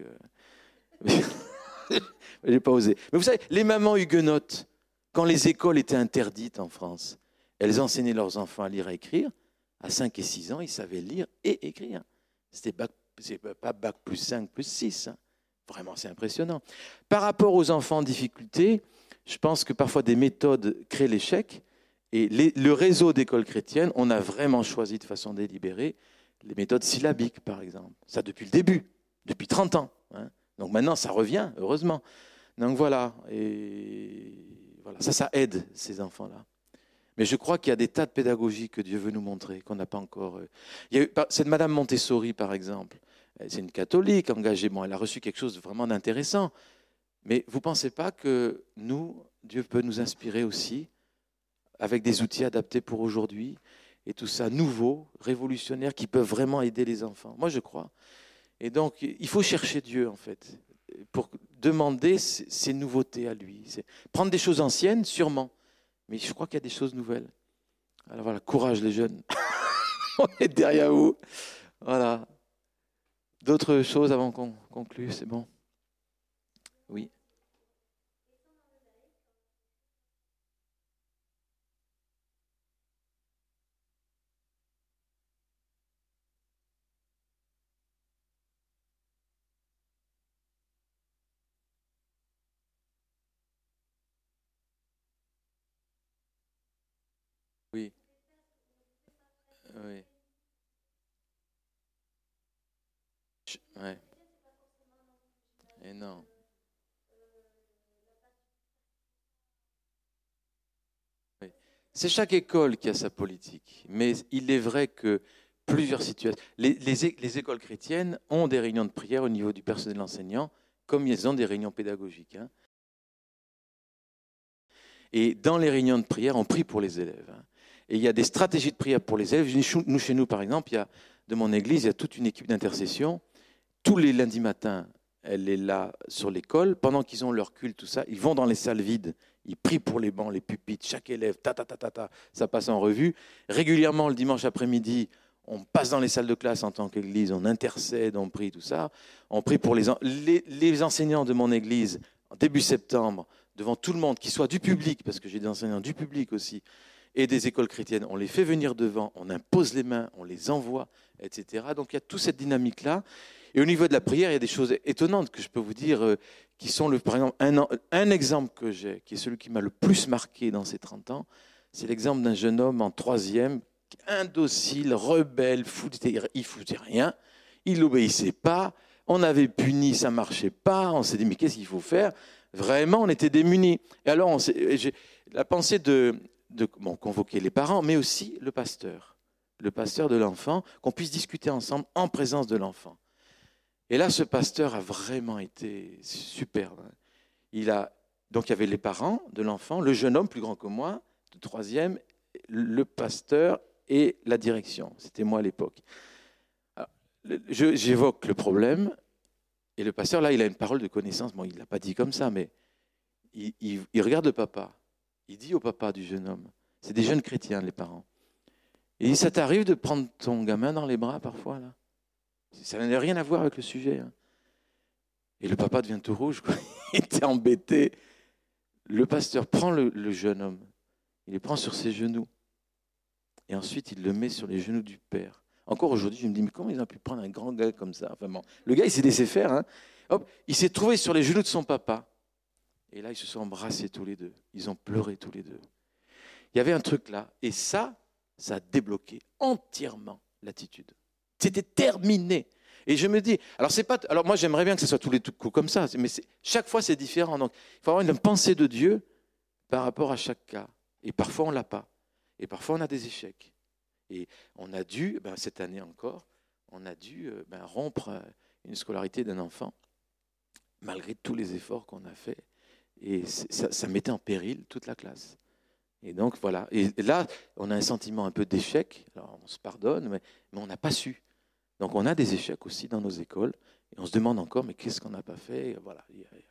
Euh... j'ai pas osé. Mais vous savez, les mamans huguenotes, quand les écoles étaient interdites en France, elles enseignaient leurs enfants à lire et écrire. À cinq et six ans, ils savaient lire et écrire. C'était bac, c'est pas bac plus cinq, plus six. Hein. Vraiment, c'est impressionnant. Par rapport aux enfants en difficulté, je pense que parfois des méthodes créent l'échec. Et les, le réseau d'écoles chrétiennes, on a vraiment choisi de façon délibérée les méthodes syllabiques, par exemple. Ça depuis le début, depuis trente ans. Hein. Donc maintenant, ça revient, heureusement. Donc voilà, et voilà, ça, ça aide ces enfants-là. Mais je crois qu'il y a des tas de pédagogies que Dieu veut nous montrer, qu'on n'a pas encore... Il y a eu, cette Madame Montessori, par exemple, c'est une catholique engagée. Bon, elle a reçu quelque chose de vraiment d'intéressant. Mais vous ne pensez pas que nous, Dieu peut nous inspirer aussi avec des outils adaptés pour aujourd'hui et tout ça, nouveaux, révolutionnaires, qui peuvent vraiment aider les enfants. Moi, je crois. Et donc, il faut chercher Dieu, en fait, pour demander ces nouveautés à lui. C'est prendre des choses anciennes, sûrement, mais je crois qu'il y a des choses nouvelles. Alors voilà, courage les jeunes. On est derrière vous. Voilà. D'autres choses avant qu'on conclue, c'est bon? Oui. Oui. Oui. Ouais. Et non. Oui. C'est chaque école qui a sa politique, mais il est vrai que plusieurs situations. Les, les, les écoles chrétiennes ont des réunions de prière au niveau du personnel enseignant, comme ils ont des réunions pédagogiques. Hein. Et dans les réunions de prière, on prie pour les élèves. Hein. Et il y a des stratégies de prière pour les élèves. Nous, chez nous, par exemple, il y a, de mon église, il y a toute une équipe d'intercession. Tous les lundis matins, elle est là sur l'école. Pendant qu'ils ont leur culte, tout ça, ils vont dans les salles vides. Ils prient pour les bancs, les pupitres, chaque élève, ta, ta, ta, ta, ta, ça passe en revue. Régulièrement, le dimanche après-midi, on passe dans les salles de classe en tant qu'église, on intercède, on prie, tout ça. On prie pour les, les, les enseignants de mon église, en début septembre, devant tout le monde, qui soit du public, parce que j'ai des enseignants du public aussi, et des écoles chrétiennes. On les fait venir devant, on impose les mains, on les envoie, et cetera. Donc il y a toute cette dynamique-là. Et au niveau de la prière, il y a des choses étonnantes que je peux vous dire, euh, qui sont, le, par exemple, un, un exemple que j'ai, qui est celui qui m'a le plus marqué dans ces trente ans, c'est l'exemple d'un jeune homme en troisième, indocile, rebelle, foutait, il ne foutait rien, il n'obéissait pas, on avait puni, ça ne marchait pas, on s'est dit, mais qu'est-ce qu'il faut faire? Vraiment, on était démunis. Et alors, on j'ai la pensée de, de bon, convoquer les parents, mais aussi le pasteur, le pasteur de l'enfant, qu'on puisse discuter ensemble en présence de l'enfant. Et là, ce pasteur a vraiment été superbe. Il a, donc, il y avait les parents de l'enfant, le jeune homme plus grand que moi, de troisième, le pasteur et la direction. C'était moi à l'époque. Alors, je, j'évoque le problème. Et le pasteur, là, il a une parole de connaissance. Bon, il ne l'a pas dit comme ça, mais il, il, il regarde le papa. Il dit au papa du jeune homme, c'est des jeunes chrétiens, les parents. Il dit, ça t'arrive de prendre ton gamin dans les bras parfois, là? Ça n'a rien à voir avec le sujet. Hein. Et le papa devient tout rouge, quoi. Il était embêté. Le pasteur prend le, le jeune homme, il le prend sur ses genoux. Et ensuite, il le met sur les genoux du père. Encore aujourd'hui, je me dis, mais comment ils ont pu prendre un grand gars comme ça? Enfin bon, le gars, il s'est laissé faire. Hein. Hop, il s'est trouvé sur les genoux de son papa. Et là, ils se sont embrassés tous les deux. Ils ont pleuré tous les deux. Il y avait un truc là. Et ça, ça a débloqué entièrement l'attitude. C'était terminé. Et je me dis, alors c'est pas, alors moi j'aimerais bien que ce soit tous les coups comme ça, mais c'est, chaque fois c'est différent. Donc il faut avoir une pensée de Dieu par rapport à chaque cas. Et parfois on l'a pas. Et parfois on a des échecs. Et on a dû, ben, cette année encore, on a dû ben, rompre une scolarité d'un enfant, malgré tous les efforts qu'on a faits. Et ça, ça mettait en péril toute la classe. Et donc voilà. Et là, on a un sentiment un peu d'échec. Alors on se pardonne, mais, mais on n'a pas su. Donc on a des échecs aussi dans nos écoles. Et on se demande encore, mais qu'est-ce qu'on n'a pas fait? Voilà.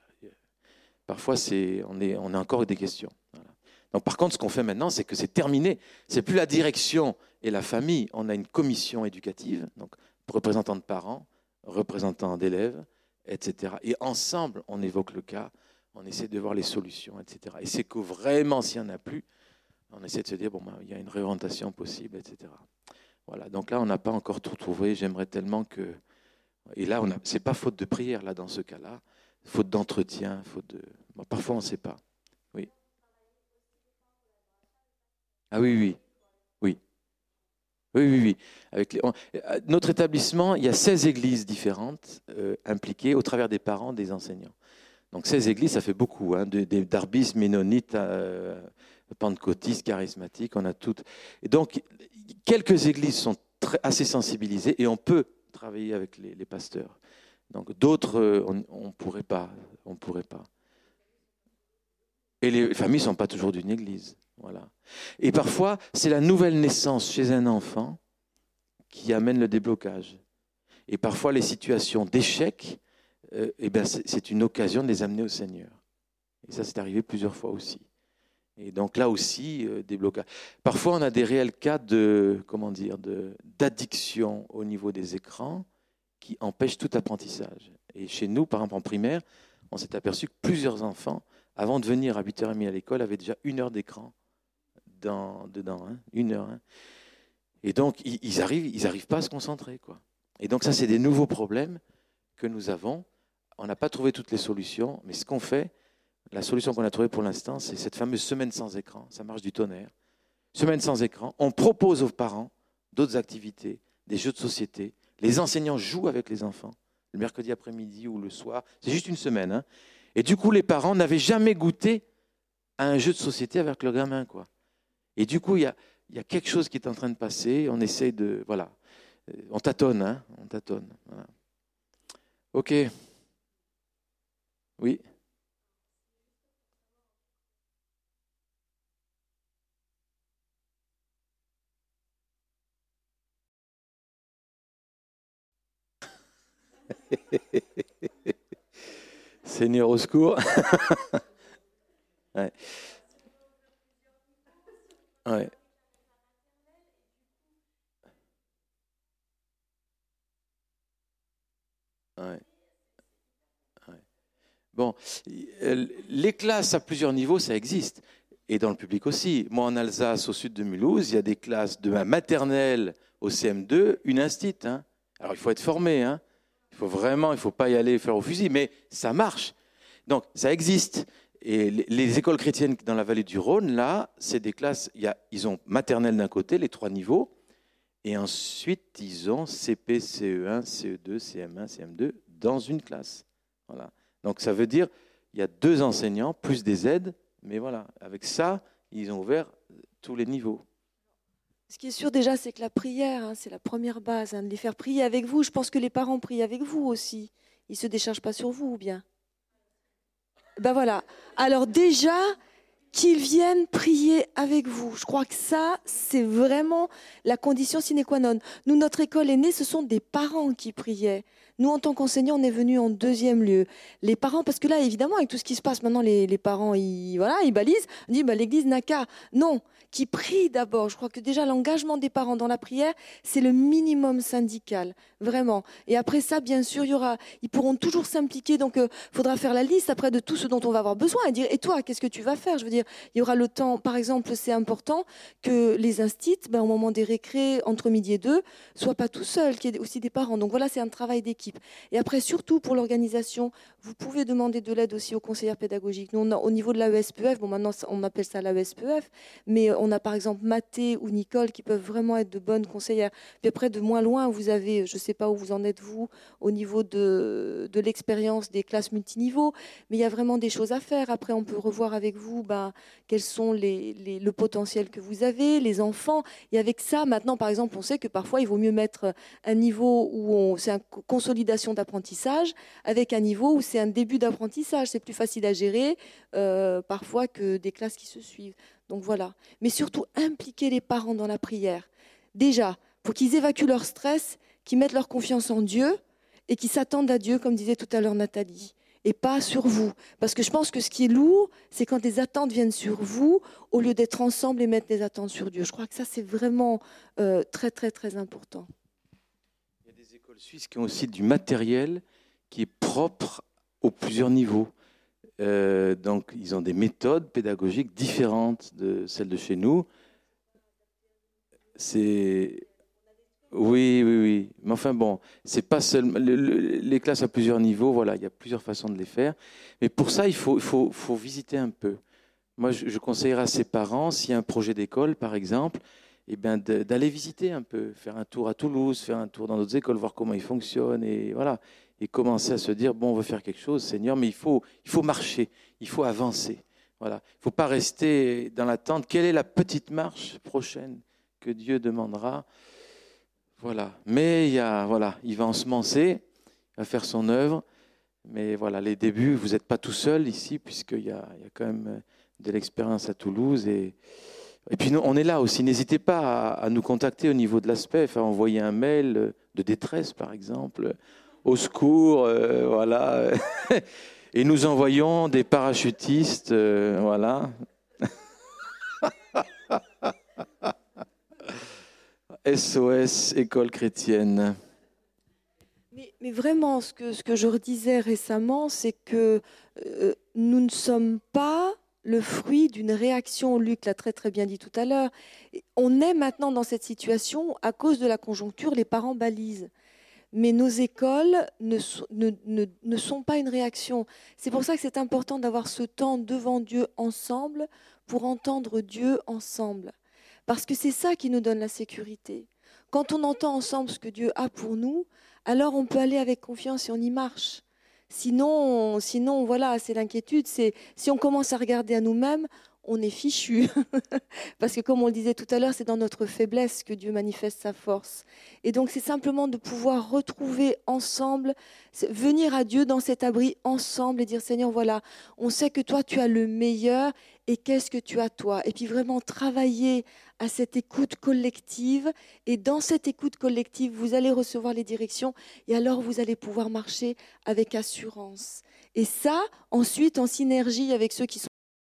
Parfois, c'est, on, est, on a encore des questions. Voilà. Donc par contre, ce qu'on fait maintenant, c'est que c'est terminé. C'est plus la direction et la famille. On a une commission éducative, donc représentants de parents, représentants d'élèves, et cetera. Et ensemble, on évoque le cas, on essaie de voir les solutions, et cetera. Et c'est que vraiment, s'il n'y en a plus, on essaie de se dire, bon, ben, il y a une réorientation possible, et cetera. Voilà, donc là, on n'a pas encore tout trouvé. J'aimerais tellement que... Et là, ce n'est pas faute de prière, là, dans ce cas-là. Faute d'entretien, faute de... Bon, parfois, on ne sait pas. Oui. Ah oui, oui. Oui. Oui, oui, oui. Avec les, on, notre établissement, il y a seize églises différentes euh, impliquées au travers des parents, des enseignants. Donc seize églises, ça fait beaucoup, hein, des, des darbistes, ménonites, euh, pentecôtistes, charismatiques, on a toutes. Et donc, quelques églises sont très, assez sensibilisées et on peut travailler avec les, les pasteurs. Donc d'autres, on ne pourrait pas, on pourrait pas. Et les familles ne sont pas toujours d'une église. Voilà. Et parfois, c'est la nouvelle naissance chez un enfant qui amène le déblocage. Et parfois, les situations d'échec, euh, eh ben, c'est, c'est une occasion de les amener au Seigneur. Et ça, c'est arrivé plusieurs fois aussi. Et donc là aussi, euh, déblocage. Parfois, on a des réels cas de, comment dire, de, d'addiction au niveau des écrans qui empêchent tout apprentissage. Et chez nous, par exemple en primaire, on s'est aperçu que plusieurs enfants, avant de venir à huit heures trente à l'école, avaient déjà une heure d'écran dans, dedans, hein, une heure. Hein. Et donc, ils arrivent, ils n'arrivent pas à se concentrer, quoi. Et donc ça, c'est des nouveaux problèmes que nous avons. On n'a pas trouvé toutes les solutions, mais ce qu'on fait, la solution qu'on a trouvée pour l'instant, c'est cette fameuse semaine sans écran. Ça marche du tonnerre. Semaine sans écran. On propose aux parents d'autres activités, des jeux de société. Les enseignants jouent avec les enfants, le mercredi après-midi ou le soir. C'est juste une semaine. Hein. Et du coup, les parents n'avaient jamais goûté à un jeu de société avec leur gamin, quoi. Et du coup, il y a, y a quelque chose qui est en train de passer. On essaie de... Voilà. On tâtonne, hein. On tâtonne. Voilà. OK. Oui. Seigneur au secours. Ouais. Ouais. Ouais. Ouais. Bon, les classes à plusieurs niveaux, ça existe. Et dans le public aussi. Moi, en Alsace, au sud de Mulhouse, il y a des classes de la maternelle au C M deux, une instite. Hein. Alors, il faut être formé. Hein. Il faut vraiment, il ne faut pas y aller faire au fusil, mais ça marche. Donc, ça existe. Et les, les écoles chrétiennes dans la vallée du Rhône, là, c'est des classes, il y a, ils ont maternelle d'un côté, les trois niveaux, et ensuite, ils ont C P, C E un, C E deux, C M un, C M deux dans une classe. Voilà. Donc, ça veut dire il y a deux enseignants, plus des aides, mais voilà, avec ça, ils ont ouvert tous les niveaux. Ce qui est sûr déjà, c'est que la prière, hein, c'est la première base, hein, de les faire prier avec vous. Je pense que les parents prient avec vous aussi. Ils ne se déchargent pas sur vous, ou bien? Ben voilà. Alors déjà, qu'ils viennent prier avec vous. Je crois que ça, c'est vraiment la condition sine qua non. Nous, notre école est née, ce sont des parents qui priaient. Nous, en tant qu'enseignants, on est venus en deuxième lieu. Les parents, parce que là, évidemment, avec tout ce qui se passe maintenant, les, les parents, ils, voilà, ils balisent. On dit, bah, l'église n'a qu'à. Non, qui prient d'abord. Je crois que déjà, l'engagement des parents dans la prière, c'est le minimum syndical, vraiment. Et après ça, bien sûr, il y aura, ils pourront toujours s'impliquer. Donc, il euh, faudra faire la liste après de tout ce dont on va avoir besoin et dire, et toi, qu'est-ce que tu vas faire? Je veux dire, il y aura le temps, par exemple, c'est important que les instits, ben, au moment des récrés, entre midi et deux, soient pas tout seuls, qu'il y ait aussi des parents. Donc voilà, c'est un travail d'équipe. Et après, surtout pour l'organisation, vous pouvez demander de l'aide aussi aux conseillères pédagogiques. Nous, on a, au niveau de l'A E S P E F, bon, maintenant on appelle ça l'A E S P E F, mais on a par exemple Mathé ou Nicole qui peuvent vraiment être de bonnes conseillères. Puis après, de moins loin, vous avez, je ne sais pas où vous en êtes vous, au niveau de, de l'expérience des classes multiniveaux, mais il y a vraiment des choses à faire. Après, on peut revoir avec vous ben, quels sont les, les, le potentiel que vous avez, les enfants. Et avec ça, maintenant, par exemple, on sait que parfois, il vaut mieux mettre un niveau où on, c'est un consolidation d'apprentissage avec un niveau où c'est un début d'apprentissage. C'est plus facile à gérer euh, parfois que des classes qui se suivent. Donc voilà. Mais surtout, impliquer les parents dans la prière. Déjà, pour qu'ils évacuent leur stress, qu'ils mettent leur confiance en Dieu et qu'ils s'attendent à Dieu, comme disait tout à l'heure Nathalie, et pas sur vous. Parce que je pense que ce qui est lourd, c'est quand les attentes viennent sur vous, au lieu d'être ensemble et mettre les attentes sur Dieu. Je crois que ça, c'est vraiment euh, très, très, très important. Suisses qui ont aussi du matériel qui est propre aux plusieurs niveaux. Euh, donc, ils ont des méthodes pédagogiques différentes de celles de chez nous. C'est... Oui, oui, oui. Mais enfin bon, c'est pas seulement... Le, le, les classes à plusieurs niveaux, voilà, il y a plusieurs façons de les faire. Mais pour ça, il faut, il faut, faut visiter un peu. Moi, je, je conseillerais à ses parents, s'il y a un projet d'école, par exemple, eh ben de, d'aller visiter un peu, faire un tour à Toulouse, faire un tour dans d'autres écoles, voir comment ils fonctionnent, et voilà, et commencer à se dire bon, on veut faire quelque chose, Seigneur, mais il faut, il faut marcher, il faut avancer. Voilà, il ne faut pas rester dans l'attente. Quelle est la petite marche prochaine que Dieu demandera? Voilà, mais il y a, voilà, il va ensemencer, il va faire son œuvre, mais voilà, les débuts, vous n'êtes pas tout seul ici, puisqu'il y a, il y a quand même de l'expérience à Toulouse, et Et puis nous, on est là aussi. N'hésitez pas à, à nous contacter au niveau de l'aspect, à envoyer un mail de détresse, par exemple, au secours, euh, voilà. Et nous envoyons des parachutistes, euh, voilà. S O S École chrétienne. Mais, mais vraiment, ce que, ce que je redisais récemment, c'est que euh, nous ne sommes pas le fruit d'une réaction, Luc l'a très très bien dit tout à l'heure. On est maintenant dans cette situation à cause de la conjoncture, les parents balisent. Mais nos écoles ne, ne, ne, ne sont pas une réaction. C'est pour ça que c'est important d'avoir ce temps devant Dieu ensemble pour entendre Dieu ensemble. Parce que c'est ça qui nous donne la sécurité. Quand on entend ensemble ce que Dieu a pour nous, alors on peut aller avec confiance et on y marche. Sinon, sinon voilà, c'est l'inquiétude. C'est si on commence à regarder à nous-mêmes, on est fichu. Parce que comme on le disait tout à l'heure, c'est dans notre faiblesse que Dieu manifeste sa force. Et donc c'est simplement de pouvoir retrouver ensemble, venir à Dieu dans cet abri ensemble et dire Seigneur, voilà, on sait que toi tu as le meilleur et qu'est-ce que tu as toi? Et puis vraiment travailler à cette écoute collective. Et dans cette écoute collective, vous allez recevoir les directions et alors vous allez pouvoir marcher avec assurance. Et ça, ensuite, en synergie avec ceux qui sont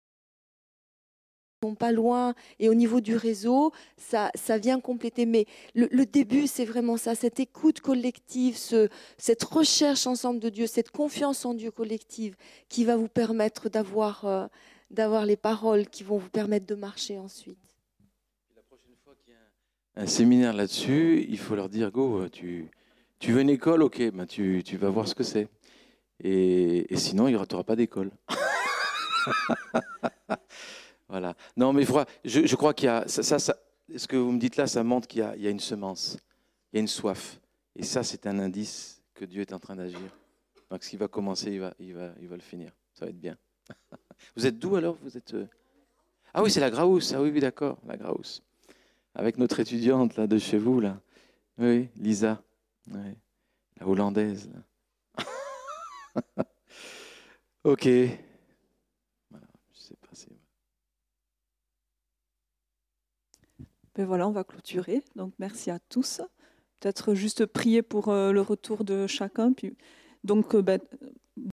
pas loin et au niveau du réseau, ça, ça vient compléter. Mais le, le début, c'est vraiment ça, cette écoute collective, ce, cette recherche ensemble de Dieu, cette confiance en Dieu collective qui va vous permettre d'avoir, euh, d'avoir les paroles qui vont vous permettre de marcher ensuite. La prochaine fois qu'il y a un, un séminaire là-dessus, il faut leur dire, go, tu, tu veux une école, ok, ben tu, tu vas voir ce que c'est. Et, et sinon, il n'y aura pas d'école. Voilà. Non, mais je, je crois qu'il y a ça, ça, ça, ce que vous me dites là, ça montre qu'il y a, il y a une semence, il y a une soif. Et ça, c'est un indice que Dieu est en train d'agir. Donc, ce qui va commencer, il va, il va, il va le finir. Ça va être bien. Vous êtes d'où alors? Vous êtes Ah oui, c'est la Graousse. Ah oui, oui, d'accord, la Graousse. Avec notre étudiante là de chez vous là. Oui, Lisa, oui. La hollandaise. Là. Ok. Voilà, je sais pas si. Ben voilà, on va clôturer. Donc, merci à tous. Peut-être juste prier pour euh, le retour de chacun. Puis, donc, euh, ben,